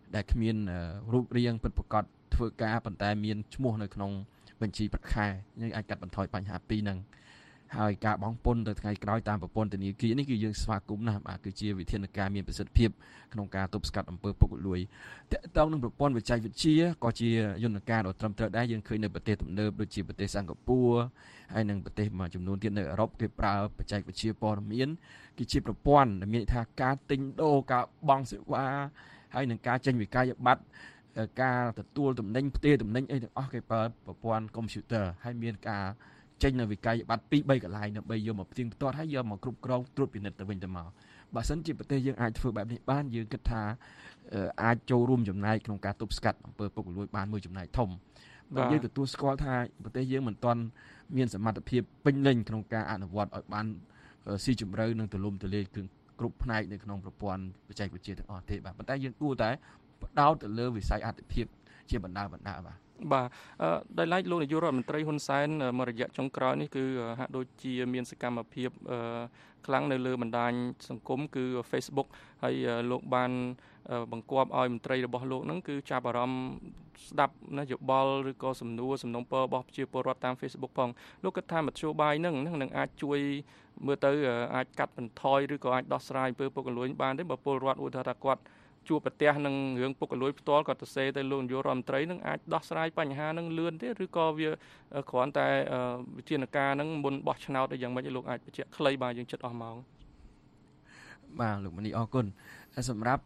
ដែលគ្មានរូបរាងពិតប្រាកដធ្វើការប៉ុន្តែមានឈ្មោះនៅក្នុងបញ្ជីប្រាក់ខែយើងអាចកាត់បន្ថយបញ្ហាពីរហ្នឹងហើយការបង់ពន្ធទៅថ្ងៃក្រោយតាមប្រព័ន្ធធនាគារនេះគឺយើងស្វាគមន៍ណាស់បាទគឺជាវិធានការមានប្រសិទ្ធភាពក្នុងការទប់ស្កាត់អំពើពុករលួយតកតងនឹងប្រព័ន្ធបច្ចេកវិទ្យាក៏ជាយន្តការដ៏ត្រឹមត្រូវដែរយើងឃើញនៅប្រទេសទំនើបដូចជាប្រទេសសិង្ហបុរីហើយនិងប្រទេសមួយចំនួនទៀតនៅអឺរ៉ុបគេប្រើបច្ចេកវិទ្យាព័ត៌មានគឺជាប្រព័ន្ធដែលមានថាការទិញដូរការបង់សេវាហើយនឹងការចេញវិក័យប័ត្រការទទួលតំណែងផ្ទេរតំណែងអីទាំងអស់គេប្រើប្រព័ន្ធកុំព្យូទ័រហើយមានការចេញនៅវិក័យប័ត្រ 2-3 កន្លែងដើម្បីយកមកផ្ទៀងផ្ទាត់ហើយយកមកគ្រប់គ្រងត្រួតពិនិត្យទៅវិញទៅមកបើសិនជាប្រទេសយើងអាចធ្វើបែបនេះបានយើងគិតថាអាចចូលរួមចំណែកក្នុងការទប់ស្កាត់អំពើពុករលួយបានមួយចំណែកធំបើយើងទទួលស្គាល់ថាប្រទេសយើងមិនទាន់មានសមត្ថភាពពេញលេញក្នុងការអនុវត្តឲ្យបានស៊ីជម្រៅនិងទូលំទូលាយគ្រប់ផ្នែកនៅក្នុងប្រព័ន្ធបច្ចេកវិទ្យាទាំងអស់ទេបាទប៉ុន្តែយើងគួរតែផ្ដោតទៅលើវិស័យអត្ថិភាពជាបណ្ដាបាទបាទដោយឡែកលោកនាយករដ្ឋមន្ត្រីហ៊ុនសែនមួយរយៈចុងក្រោយនេះគឺហាក់ដូចជាមានសកម្មភាពខ្លាំងនៅលើបណ្ដាញសង្គមគឺ Facebook ហើយលោកបានបង្គាប់ឲ្យមន្ត្រីរបស់លោកហ្នឹងគឺចាប់អារម្មណ៍ស្ដាប់នយោបល់ឬក៏សំណួរសំណុំពររបស់ប្រជាពលរដ្ឋតាម Facebook ផងលោកគិតថាមធ្យោបាយហ្នឹងនឹងអាចជួយមើលទៅអាចកាត់បន្ថយឬក៏អាចដោះស្រាយអំពើពុករលួយបានទេបើពលរដ្ឋឧទាហរណ៍ថាគាត់ជួបប្រទះនឹងរឿងពុករលួយផ្ទាល់គាត់ទៅសេទៅលោកនាយករដ្ឋមន្ត្រីនឹងអាចដោះស្រាយបញ្ហានឹងលឿនទេឬក៏វាគ្រាន់តែវិធានការនឹងមុនបោះឆ្នោតយ៉ាងម៉េចលោកអាចបញ្ជាក់ខ្លីបាទយើងចិត្តអស់ម៉ោងបាទលោកមនីអរគុណសម្រាប់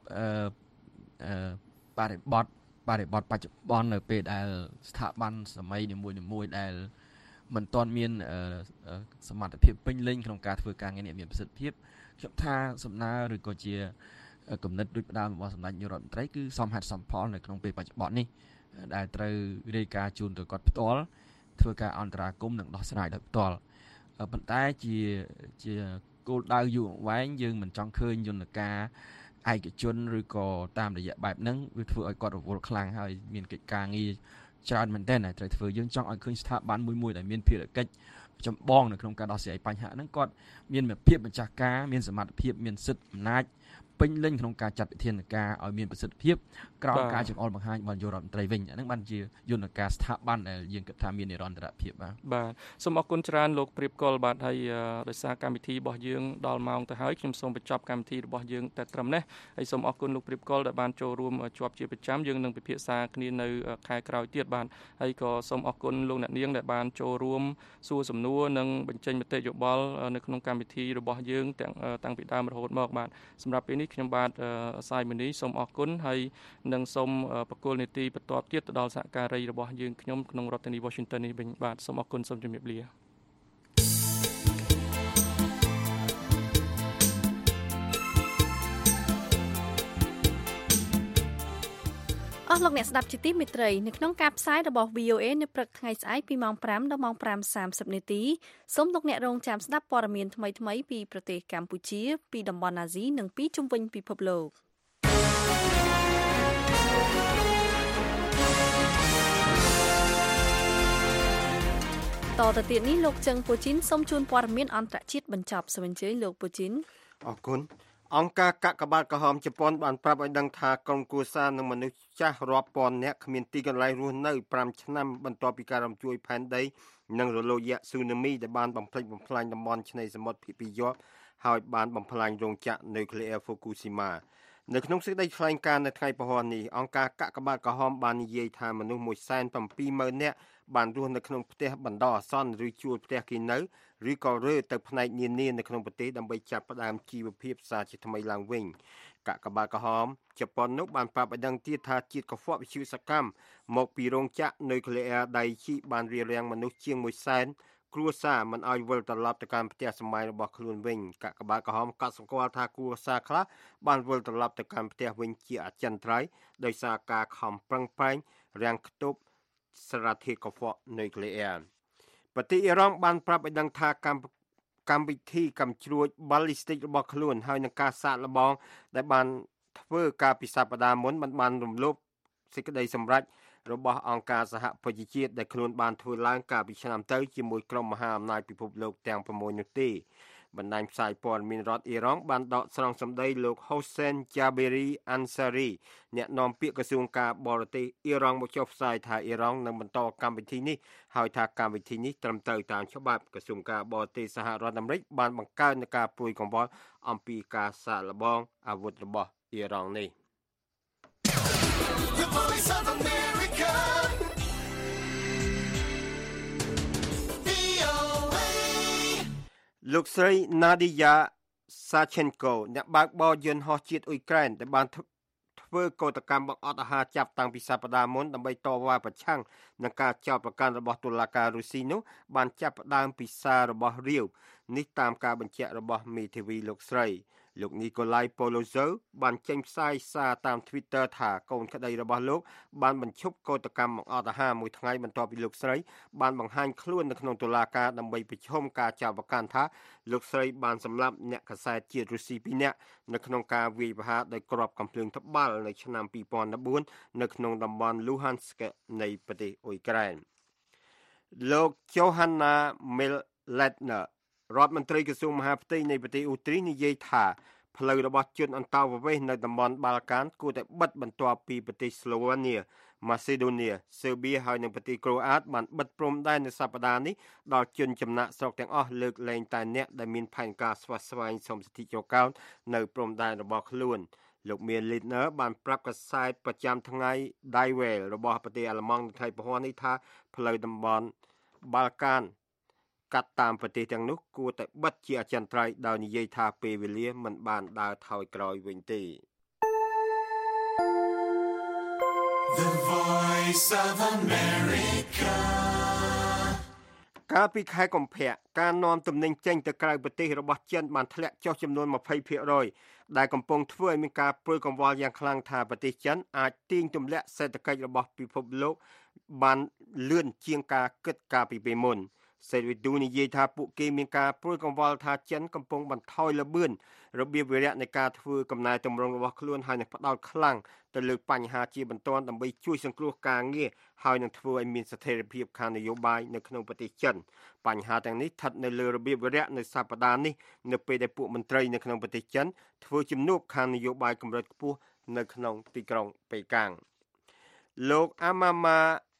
បរិបទបច្ចុប្បន្ននៅពេលដែលស្ថាប័នសម័យនីមួយៗដែលមិនទាន់មានសមត្ថភាពពេញលេញក្នុងការធ្វើការងារនេះមានប្រសិទ្ធភាពខ្ញុំថាសំណើឬក៏ជាគំនិតដូចផ្ដាល់របស់សម្ដេចនាយករដ្ឋមន្ត្រីគឺសមហេតុសមផលនៅក្នុងពេលបច្ចុប្បន្ននេះដែលត្រូវរាយការណ៍ជូនទៅគាត់ផ្ទាល់ធ្វើការអន្តរាគមន៍និងដោះស្រាយដោយផ្ទាល់ប៉ុន្តែជាគោលដៅយូរអង្វែងយើងមិនចង់ឃើញយន្តការឯកជនឬក៏តាមរយៈបែបហ្នឹងវាធ្វើឲ្យគាត់រវល់ខ្លាំងហើយមានកិច្ចការងារច្រើនមែនទែនដែលត្រូវធ្វើយើងចង់ឲ្យឃើញស្ថាប័នមួយដែលមានភារកិច្ចចម្បងនៅក្នុងការដោះស្រាយបញ្ហាហ្នឹងគាត់មានភាពម្ចាស់ការមានសមត្ថភាពមានសិទ្ធិអំណាចពេញលេញក្នុងការចាត់វិធានការឲ្យមានប្រសិទ្ធភាពក្រោមការចង្អុលបង្ហាញរបស់នាយករដ្ឋមន្ត្រីវិញអាហ្នឹងបានជាយន្តការស្ថាប័នដែលយើងគិតថាមាននិរន្តរភាពបាទសូមអរគុណច្រើនលោកព្រៀបកុលបាទហើយដោយសារកម្មវិធីរបស់យើងដល់ម៉ោងទៅហើយខ្ញុំសូមបញ្ចប់កម្មវិធីរបស់យើងតែត្រឹមនេះហើយសូមអរគុណលោកព្រៀបកុលដែលបានចូលរួមជាប់ជាប្រចាំយើងនឹងពិភាក្សាគ្នានៅខែក្រោយទៀតបាទហើយក៏សូមអរគុណលោកអ្នកនាងដែលបានចូលរួមសួរសំណួរនិងបញ្ចេញមតិយោបល់នៅក្នុងកម្មវិធីរបស់យើងតាំងពីដើមរហូតមកបាទសម្រាប់ពេលនេះខ្ញុំបាទសាយមនីសូមអរគុណហើយនឹងសូមបកគលនីតិបន្ទាប់ទៀតទៅដល់សហការីរបស់យើងខ្ញុំក្នុងរដ្ឋធានី Washington នេះវិញបាទសូមអរគុណសូមជម្រាបលាអស់លោកអ្នកស្ដាប់ជាទីមេត្រីនៅក្នុងការផ្សាយរបស់ VOA នៅព្រឹកថ្ងៃស្អែកពីម៉ោង 5 ដល់ម៉ោង 5:30 នាទីសូមលោកអ្នករងចាំស្ដាប់ព័ត៌មានថ្មីៗពីប្រទេសកម្ពុជាពីតំបន់អាស៊ីនិងពីជុំវិញពិភពលោកតទៅទៀតនេះលោកចឹងពូជីនសូមជូនព័ត៌មានអន្តរជាតិបញ្ចប់សូមអញ្ជើញលោកពូជីនអរគុណអង្គការកាកបាទក្រហមជប៉ុនបានប្រាប់ឲ្យដឹងថាក្រុមគ្រួសារនិងមនុស្សចាស់រាប់ពាន់នាក់គ្មានទីកន្លែងរស់នៅ5ឆ្នាំបន្ទាប់ពីការរំជួយផែនដីនិងរលកយក្សស៊ូណាមីដែលបានបំផ្លិចបំផ្លាញតំបន់ឆ្នេរសមុទ្រភាគពីរយប់ហើយបានបំផ្លាញរោងចក្រនុយក្លេអ៊ែរ Fukushima នៅក្នុងសេចក្តីថ្លែងការណ៍នៅថ្ងៃពហុនេះអង្គការកាកបាទក្រហមបាននិយាយថាមនុស្ស170,000 នាក់បានរស់នៅក្នុងផ្ទះបណ្ដោះអាសន្នឬជួលផ្ទះគេនៅឬក៏រើទៅផ្នែកនានានៅក្នុងប្រទេសដើម្បីចាប់ផ្ដើមជីវភាពសារជាថ្មីឡើងវិញកាកបាទក្រហមជប៉ុននោះបានប្រាប់ឲ្យដឹងទៀតថាជាតិកខ្វក់វិទ្យុសកម្មមកពីរោងចក្រនុយក្លេអ៊ែរដៃជីបានរារាំងមនុស្សជាង100,000គ្រួសារមិនឲ្យវិលត្រឡប់ទៅកាន់ផ្ទះសម្បែងរបស់ខ្លួនវិញកាកបាទក្រហមកត់សម្គាល់ថាគ្រួសារខ្លះបានវិលត្រឡប់ទៅកាន់ផ្ទះវិញជាអចិន្ត្រៃយ៍ដោយសារការខំប្រឹងប្រែងរាំងខ្ទប់សារធាតុកខ្វក់នុយក្លេអ៊ែរប្រទេសអ៊ីរ៉ង់បានប្រាប់ឲ្យដឹងថាកម្មវិធីកំជ្រួច ballistic របស់ខ្លួនហើយនឹងការសាកល្បងដែលបានធ្វើការពីសប្តាហ៍មុនបានរំលោភសេចក្តីសម្រេចរបស់អង្គការសហប្រជាជាតិដែលខ្លួនបានធ្វើឡើងកាលពីឆ្នាំទៅជាមួយក្រុមមហាអំណាចពិភពលោកទាំង6នោះទេបណ្ដាញផ្សាយព័ត៌មានរដ្ឋអ៊ីរ៉ង់បានដកស្រង់សម្ដីលោក Hossein Jabiri Ansari អ្នកនាំពាក្យក្រសួងការបរទេសអ៊ីរ៉ង់មកចុះផ្សាយថាអ៊ីរ៉ង់នឹងបន្តកម្មវិធីនេះហើយថាកម្មវិធីនេះត្រឹមត្រូវតាមច្បាប់ក្រសួងការបរទេសសហរដ្ឋអាមេរិកបានបង្កើននូវការព្រួយកង្វល់អំពីការសាកល្បងអាវុធរបស់អ៊ីរ៉ង់នេះលោកស្រី Nadia Sachenko អ្នកបើកបរយន្តហោះជាតិអ៊ុយក្រែនដែលបានធ្វើកោតកម្មបង្អត់អាហារចាប់តាំងពីសប្តាហ៍មុនដើម្បីតវ៉ាប្រឆាំងនឹងការចោទប្រកាន់របស់តុលាការរុស្ស៊ីនោះបានចាប់ផ្ដើមពីសាររបស់រាវនេះតាមការបញ្ជាក់របស់មេធាវីលោកស្រីលោក Nikolai Polozov បានចេញផ្សាយសារតាម Twitter ថាកូនក្តីរបស់លោកបានបញ្ឈប់កោតកម្មបង្អត់អាហារមួយថ្ងៃបន្ទាប់ពីលោកស្រីបានបង្ហាញខ្លួននៅក្នុងតុលាការដើម្បីប្រឈមការចោទប្រកាន់ថាលោកស្រីបានសម្លាប់អ្នកកាសែតជាតិរុស្ស៊ី2នាក់នៅក្នុងការវាយប្រហារដោយគ្រាប់កាំភ្លើងត្បាល់នៅឆ្នាំ2014នៅក្នុងតំបន់ Luhansk នៃប្រទេសអ៊ុយក្រែនលោក Johanna Milletner រដ្ឋមន្ត្រីក្រសួងមហាផ្ទៃនៃប្រទេសអ៊ូទ្រីសនិយាយថាផ្លូវរបស់ជនអន្តោប្រវេសន៍នៅតំបន់បាល់កានគួរតែបិទបន្ទាប់ពីប្រទេសស្លូវ៉ានៀម៉ាសេដូនីស៊ើបៀហើយនិងប្រទេសក្រូអាតបានបិទព្រំដែននៅសប្តាហ៍នេះដល់ជនចំណាក់ស្រុកទាំងអស់លើកលែងតែអ្នកដែលមានផែនការស្វាស្វែងសុំសិទ្ធិចូលកោននៅព្រំដែនរបស់ខ្លួនលោក Milletner បានប្រាប់កាសែតប្រចាំថ្ងៃ Die Welt របស់ប្រទេសអាល្លឺម៉ង់នៅថ្ងៃពហុនេះថាផ្លូវតំបន់បាល់កានកាត់តាមប្រទេសទាំងនោះគួរតែបិទជាអចិន្ត្រៃយ៍ដោយនិយាយថាពេលវេលាមិនបានដើរថយក្រោយវិញទេ The Voice of America កាលពីខែកុម្ភៈការនាំទំនិញចេញទៅក្រៅប្រទេសរបស់ចិនបានធ្លាក់ចុះចំនួន 20% ដែលកំពុងធ្វើឲ្យមានការព្រួយកង្វល់យ៉ាងខ្លាំងថាប្រទេសចិនអាចទាញទម្លាក់សេដ្ឋកិច្ចរបស់ពិភពលោកបានលឿនជាងការគិតកាលពីពេលមុនសេរីវិទូនិយាយថាពួកគេមានការព្រួយកង្វល់ថាចិនកំពុងបន្ថយល្បឿនរបៀបវារៈនៃការធ្វើកំណែទម្រង់របស់ខ្លួនហើយនឹងផ្ដោតខ្លាំងទៅលើបញ្ហាជាបន្ទាន់ដើម្បីជួយសង្គ្រោះការងារហើយនឹងធ្វើឲ្យមានស្ថិរភាពខាងនយោបាយនៅក្នុងប្រទេសចិនបញ្ហាទាំងនេះស្ថិតនៅលើរបៀបវារៈនៅសប្តាហ៍នេះនៅពេលដែលពួកមន្ត្រីនៅក្នុងប្រទេសចិនធ្វើជំនួបខាងនយោបាយកម្រិតខ្ពស់នៅក្នុងទីក្រុងប៉េកាំងលោកអាម៉ាម៉ា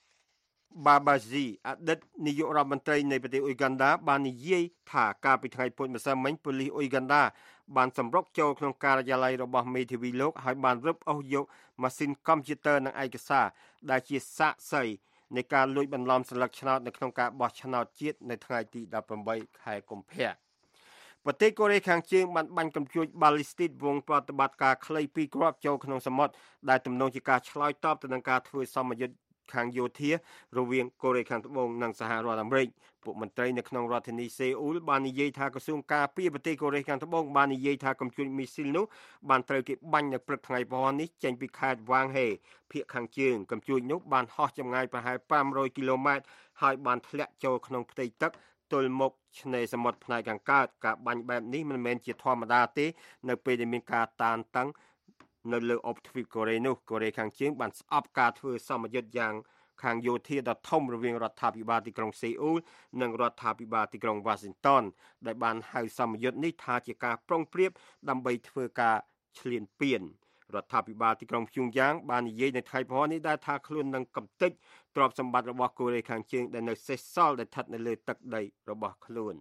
Babaji អតីតនាយករដ្ឋមន្ត្រីនៃប្រទេសអ៊ុយហ្គាន់ដាបាននិយាយថាកាលពីថ្ងៃពុធម្សិលមិញប៉ូលីសអ៊ុយហ្គាន់ដាបានសម្រុកចូលក្នុងការិយាល័យរបស់មេធាវីលោកហើយបានរឹបអូសយកម៉ាស៊ីនកុំព្យូទ័រនិងឯកសារដែលជាសាក្សីនៃការលួចបន្លំសន្លឹកឆ្នោតនៅក្នុងការបោះឆ្នោតជាតិនៅថ្ងៃទី18ខែកុម្ភៈប្រទេសកូរ៉េខាងជើងបានបាញ់កាំជ្រួចបាល់លីស្ទីកវងប្រតិបត្តិការខ្លី2គ្រាប់ចូលក្នុងសមុទ្រដែលទំនងជាការឆ្លើយតបទៅនឹងការធ្វើសម្ពយុទ្ធខាងយោធារវាងកូរ៉េខាងត្បូងនិងសហរដ្ឋអាមេរិកពួកមន្ត្រីនៅក្នុងរដ្ឋធានីសេអ៊ូលបាននិយាយថាក្រសួងការពារប្រទេសកូរ៉េខាងត្បូងបាននិយាយថាកាំជ្រួចមីស៊ីលនោះបានត្រូវគេបាញ់នៅព្រឹកថ្ងៃពហុនេះចេញពីខេត្តវ៉ាងហេភាគខាងជើងកាំជ្រួចនោះបានហោះចម្ងាយប្រហែល500គីឡូម៉ែត្រហើយបានធ្លាក់ចូលក្នុងផ្ទៃទឹកទល់មុខឆ្នេរសមុទ្រផ្នែកខាងកើតការបាញ់បែបនេះមិនមែនជាធម្មតាទេនៅពេលដែលមានការតានតឹងនៅលើអបទ្វីបកូរ៉េនោះកូរ៉េខាងជើងបានស្អប់ការធ្វើសម្ពយុទ្ធយ៉ាងខាងយោធាដ៏ធំរវាងរដ្ឋាភិបាលទីក្រុងសេអ៊ូលនិងរដ្ឋាភិបាលទីក្រុងវ៉ាស៊ីនតោនដែលបានហៅសម្ពយុទ្ធនេះថាជាការប្រុងប្រៀបដើម្បីធ្វើការឈ្លានពានរដ្ឋាភិបាលទីក្រុងព្យុងយ៉ាងបាននិយាយនៅថ្ងៃពហុនេះដែរថាខ្លួននឹងកំទេចទ្រព្យសម្បត្តិរបស់កូរ៉េខាងជើងដែលនៅសេសសល់ដែលស្ថិតនៅលើទឹកដីរបស់ខ្លួន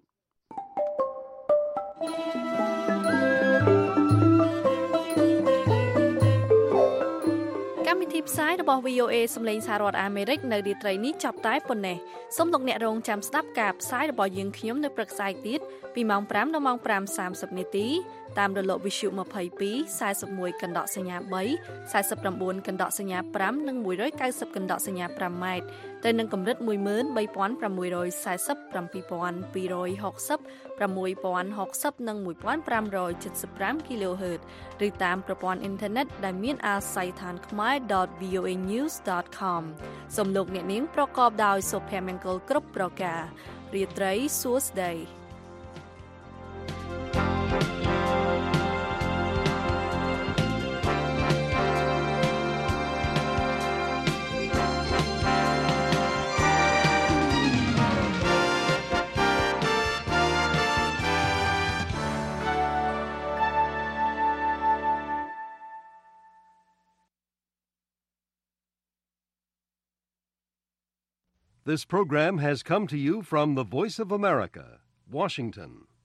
កម្មវិធីផ្សាយរបស់ VOA សម្លេងសហរដ្ឋអាមេរិកនៅរាត្រីនេះចាប់តែប៉ុណ្ណេះសូមលោកអ្នករងចាំស្ដាប់ការផ្សាយរបស់យើងខ្ញុំនៅព្រឹកស្អែកទៀតពីម៉ោង 5 ដល់ម៉ោង 5:30 នាទីតាមរលក វិទ្យុ 22 41 កណ្ដកសញ្ញា 3 49 កណ្ដកសញ្ញា 5 និង 190 កណ្ដកសញ្ញា 5 ម៉ែត្រទៅនឹងកម្រិត 13640 7260 6060 និង 1575 kHz ឬតាមប្រព័ន្ធអ៊ីនធឺណិតដែលមានអាស័យដ្ឋានkhmer.voanews.com សូមលោកអ្នកនាងប្រកបដោយសុភមង្គលគ្រប់ប្រការរាត្រីសួស្តី This program has come to you from the Voice of America, Washington.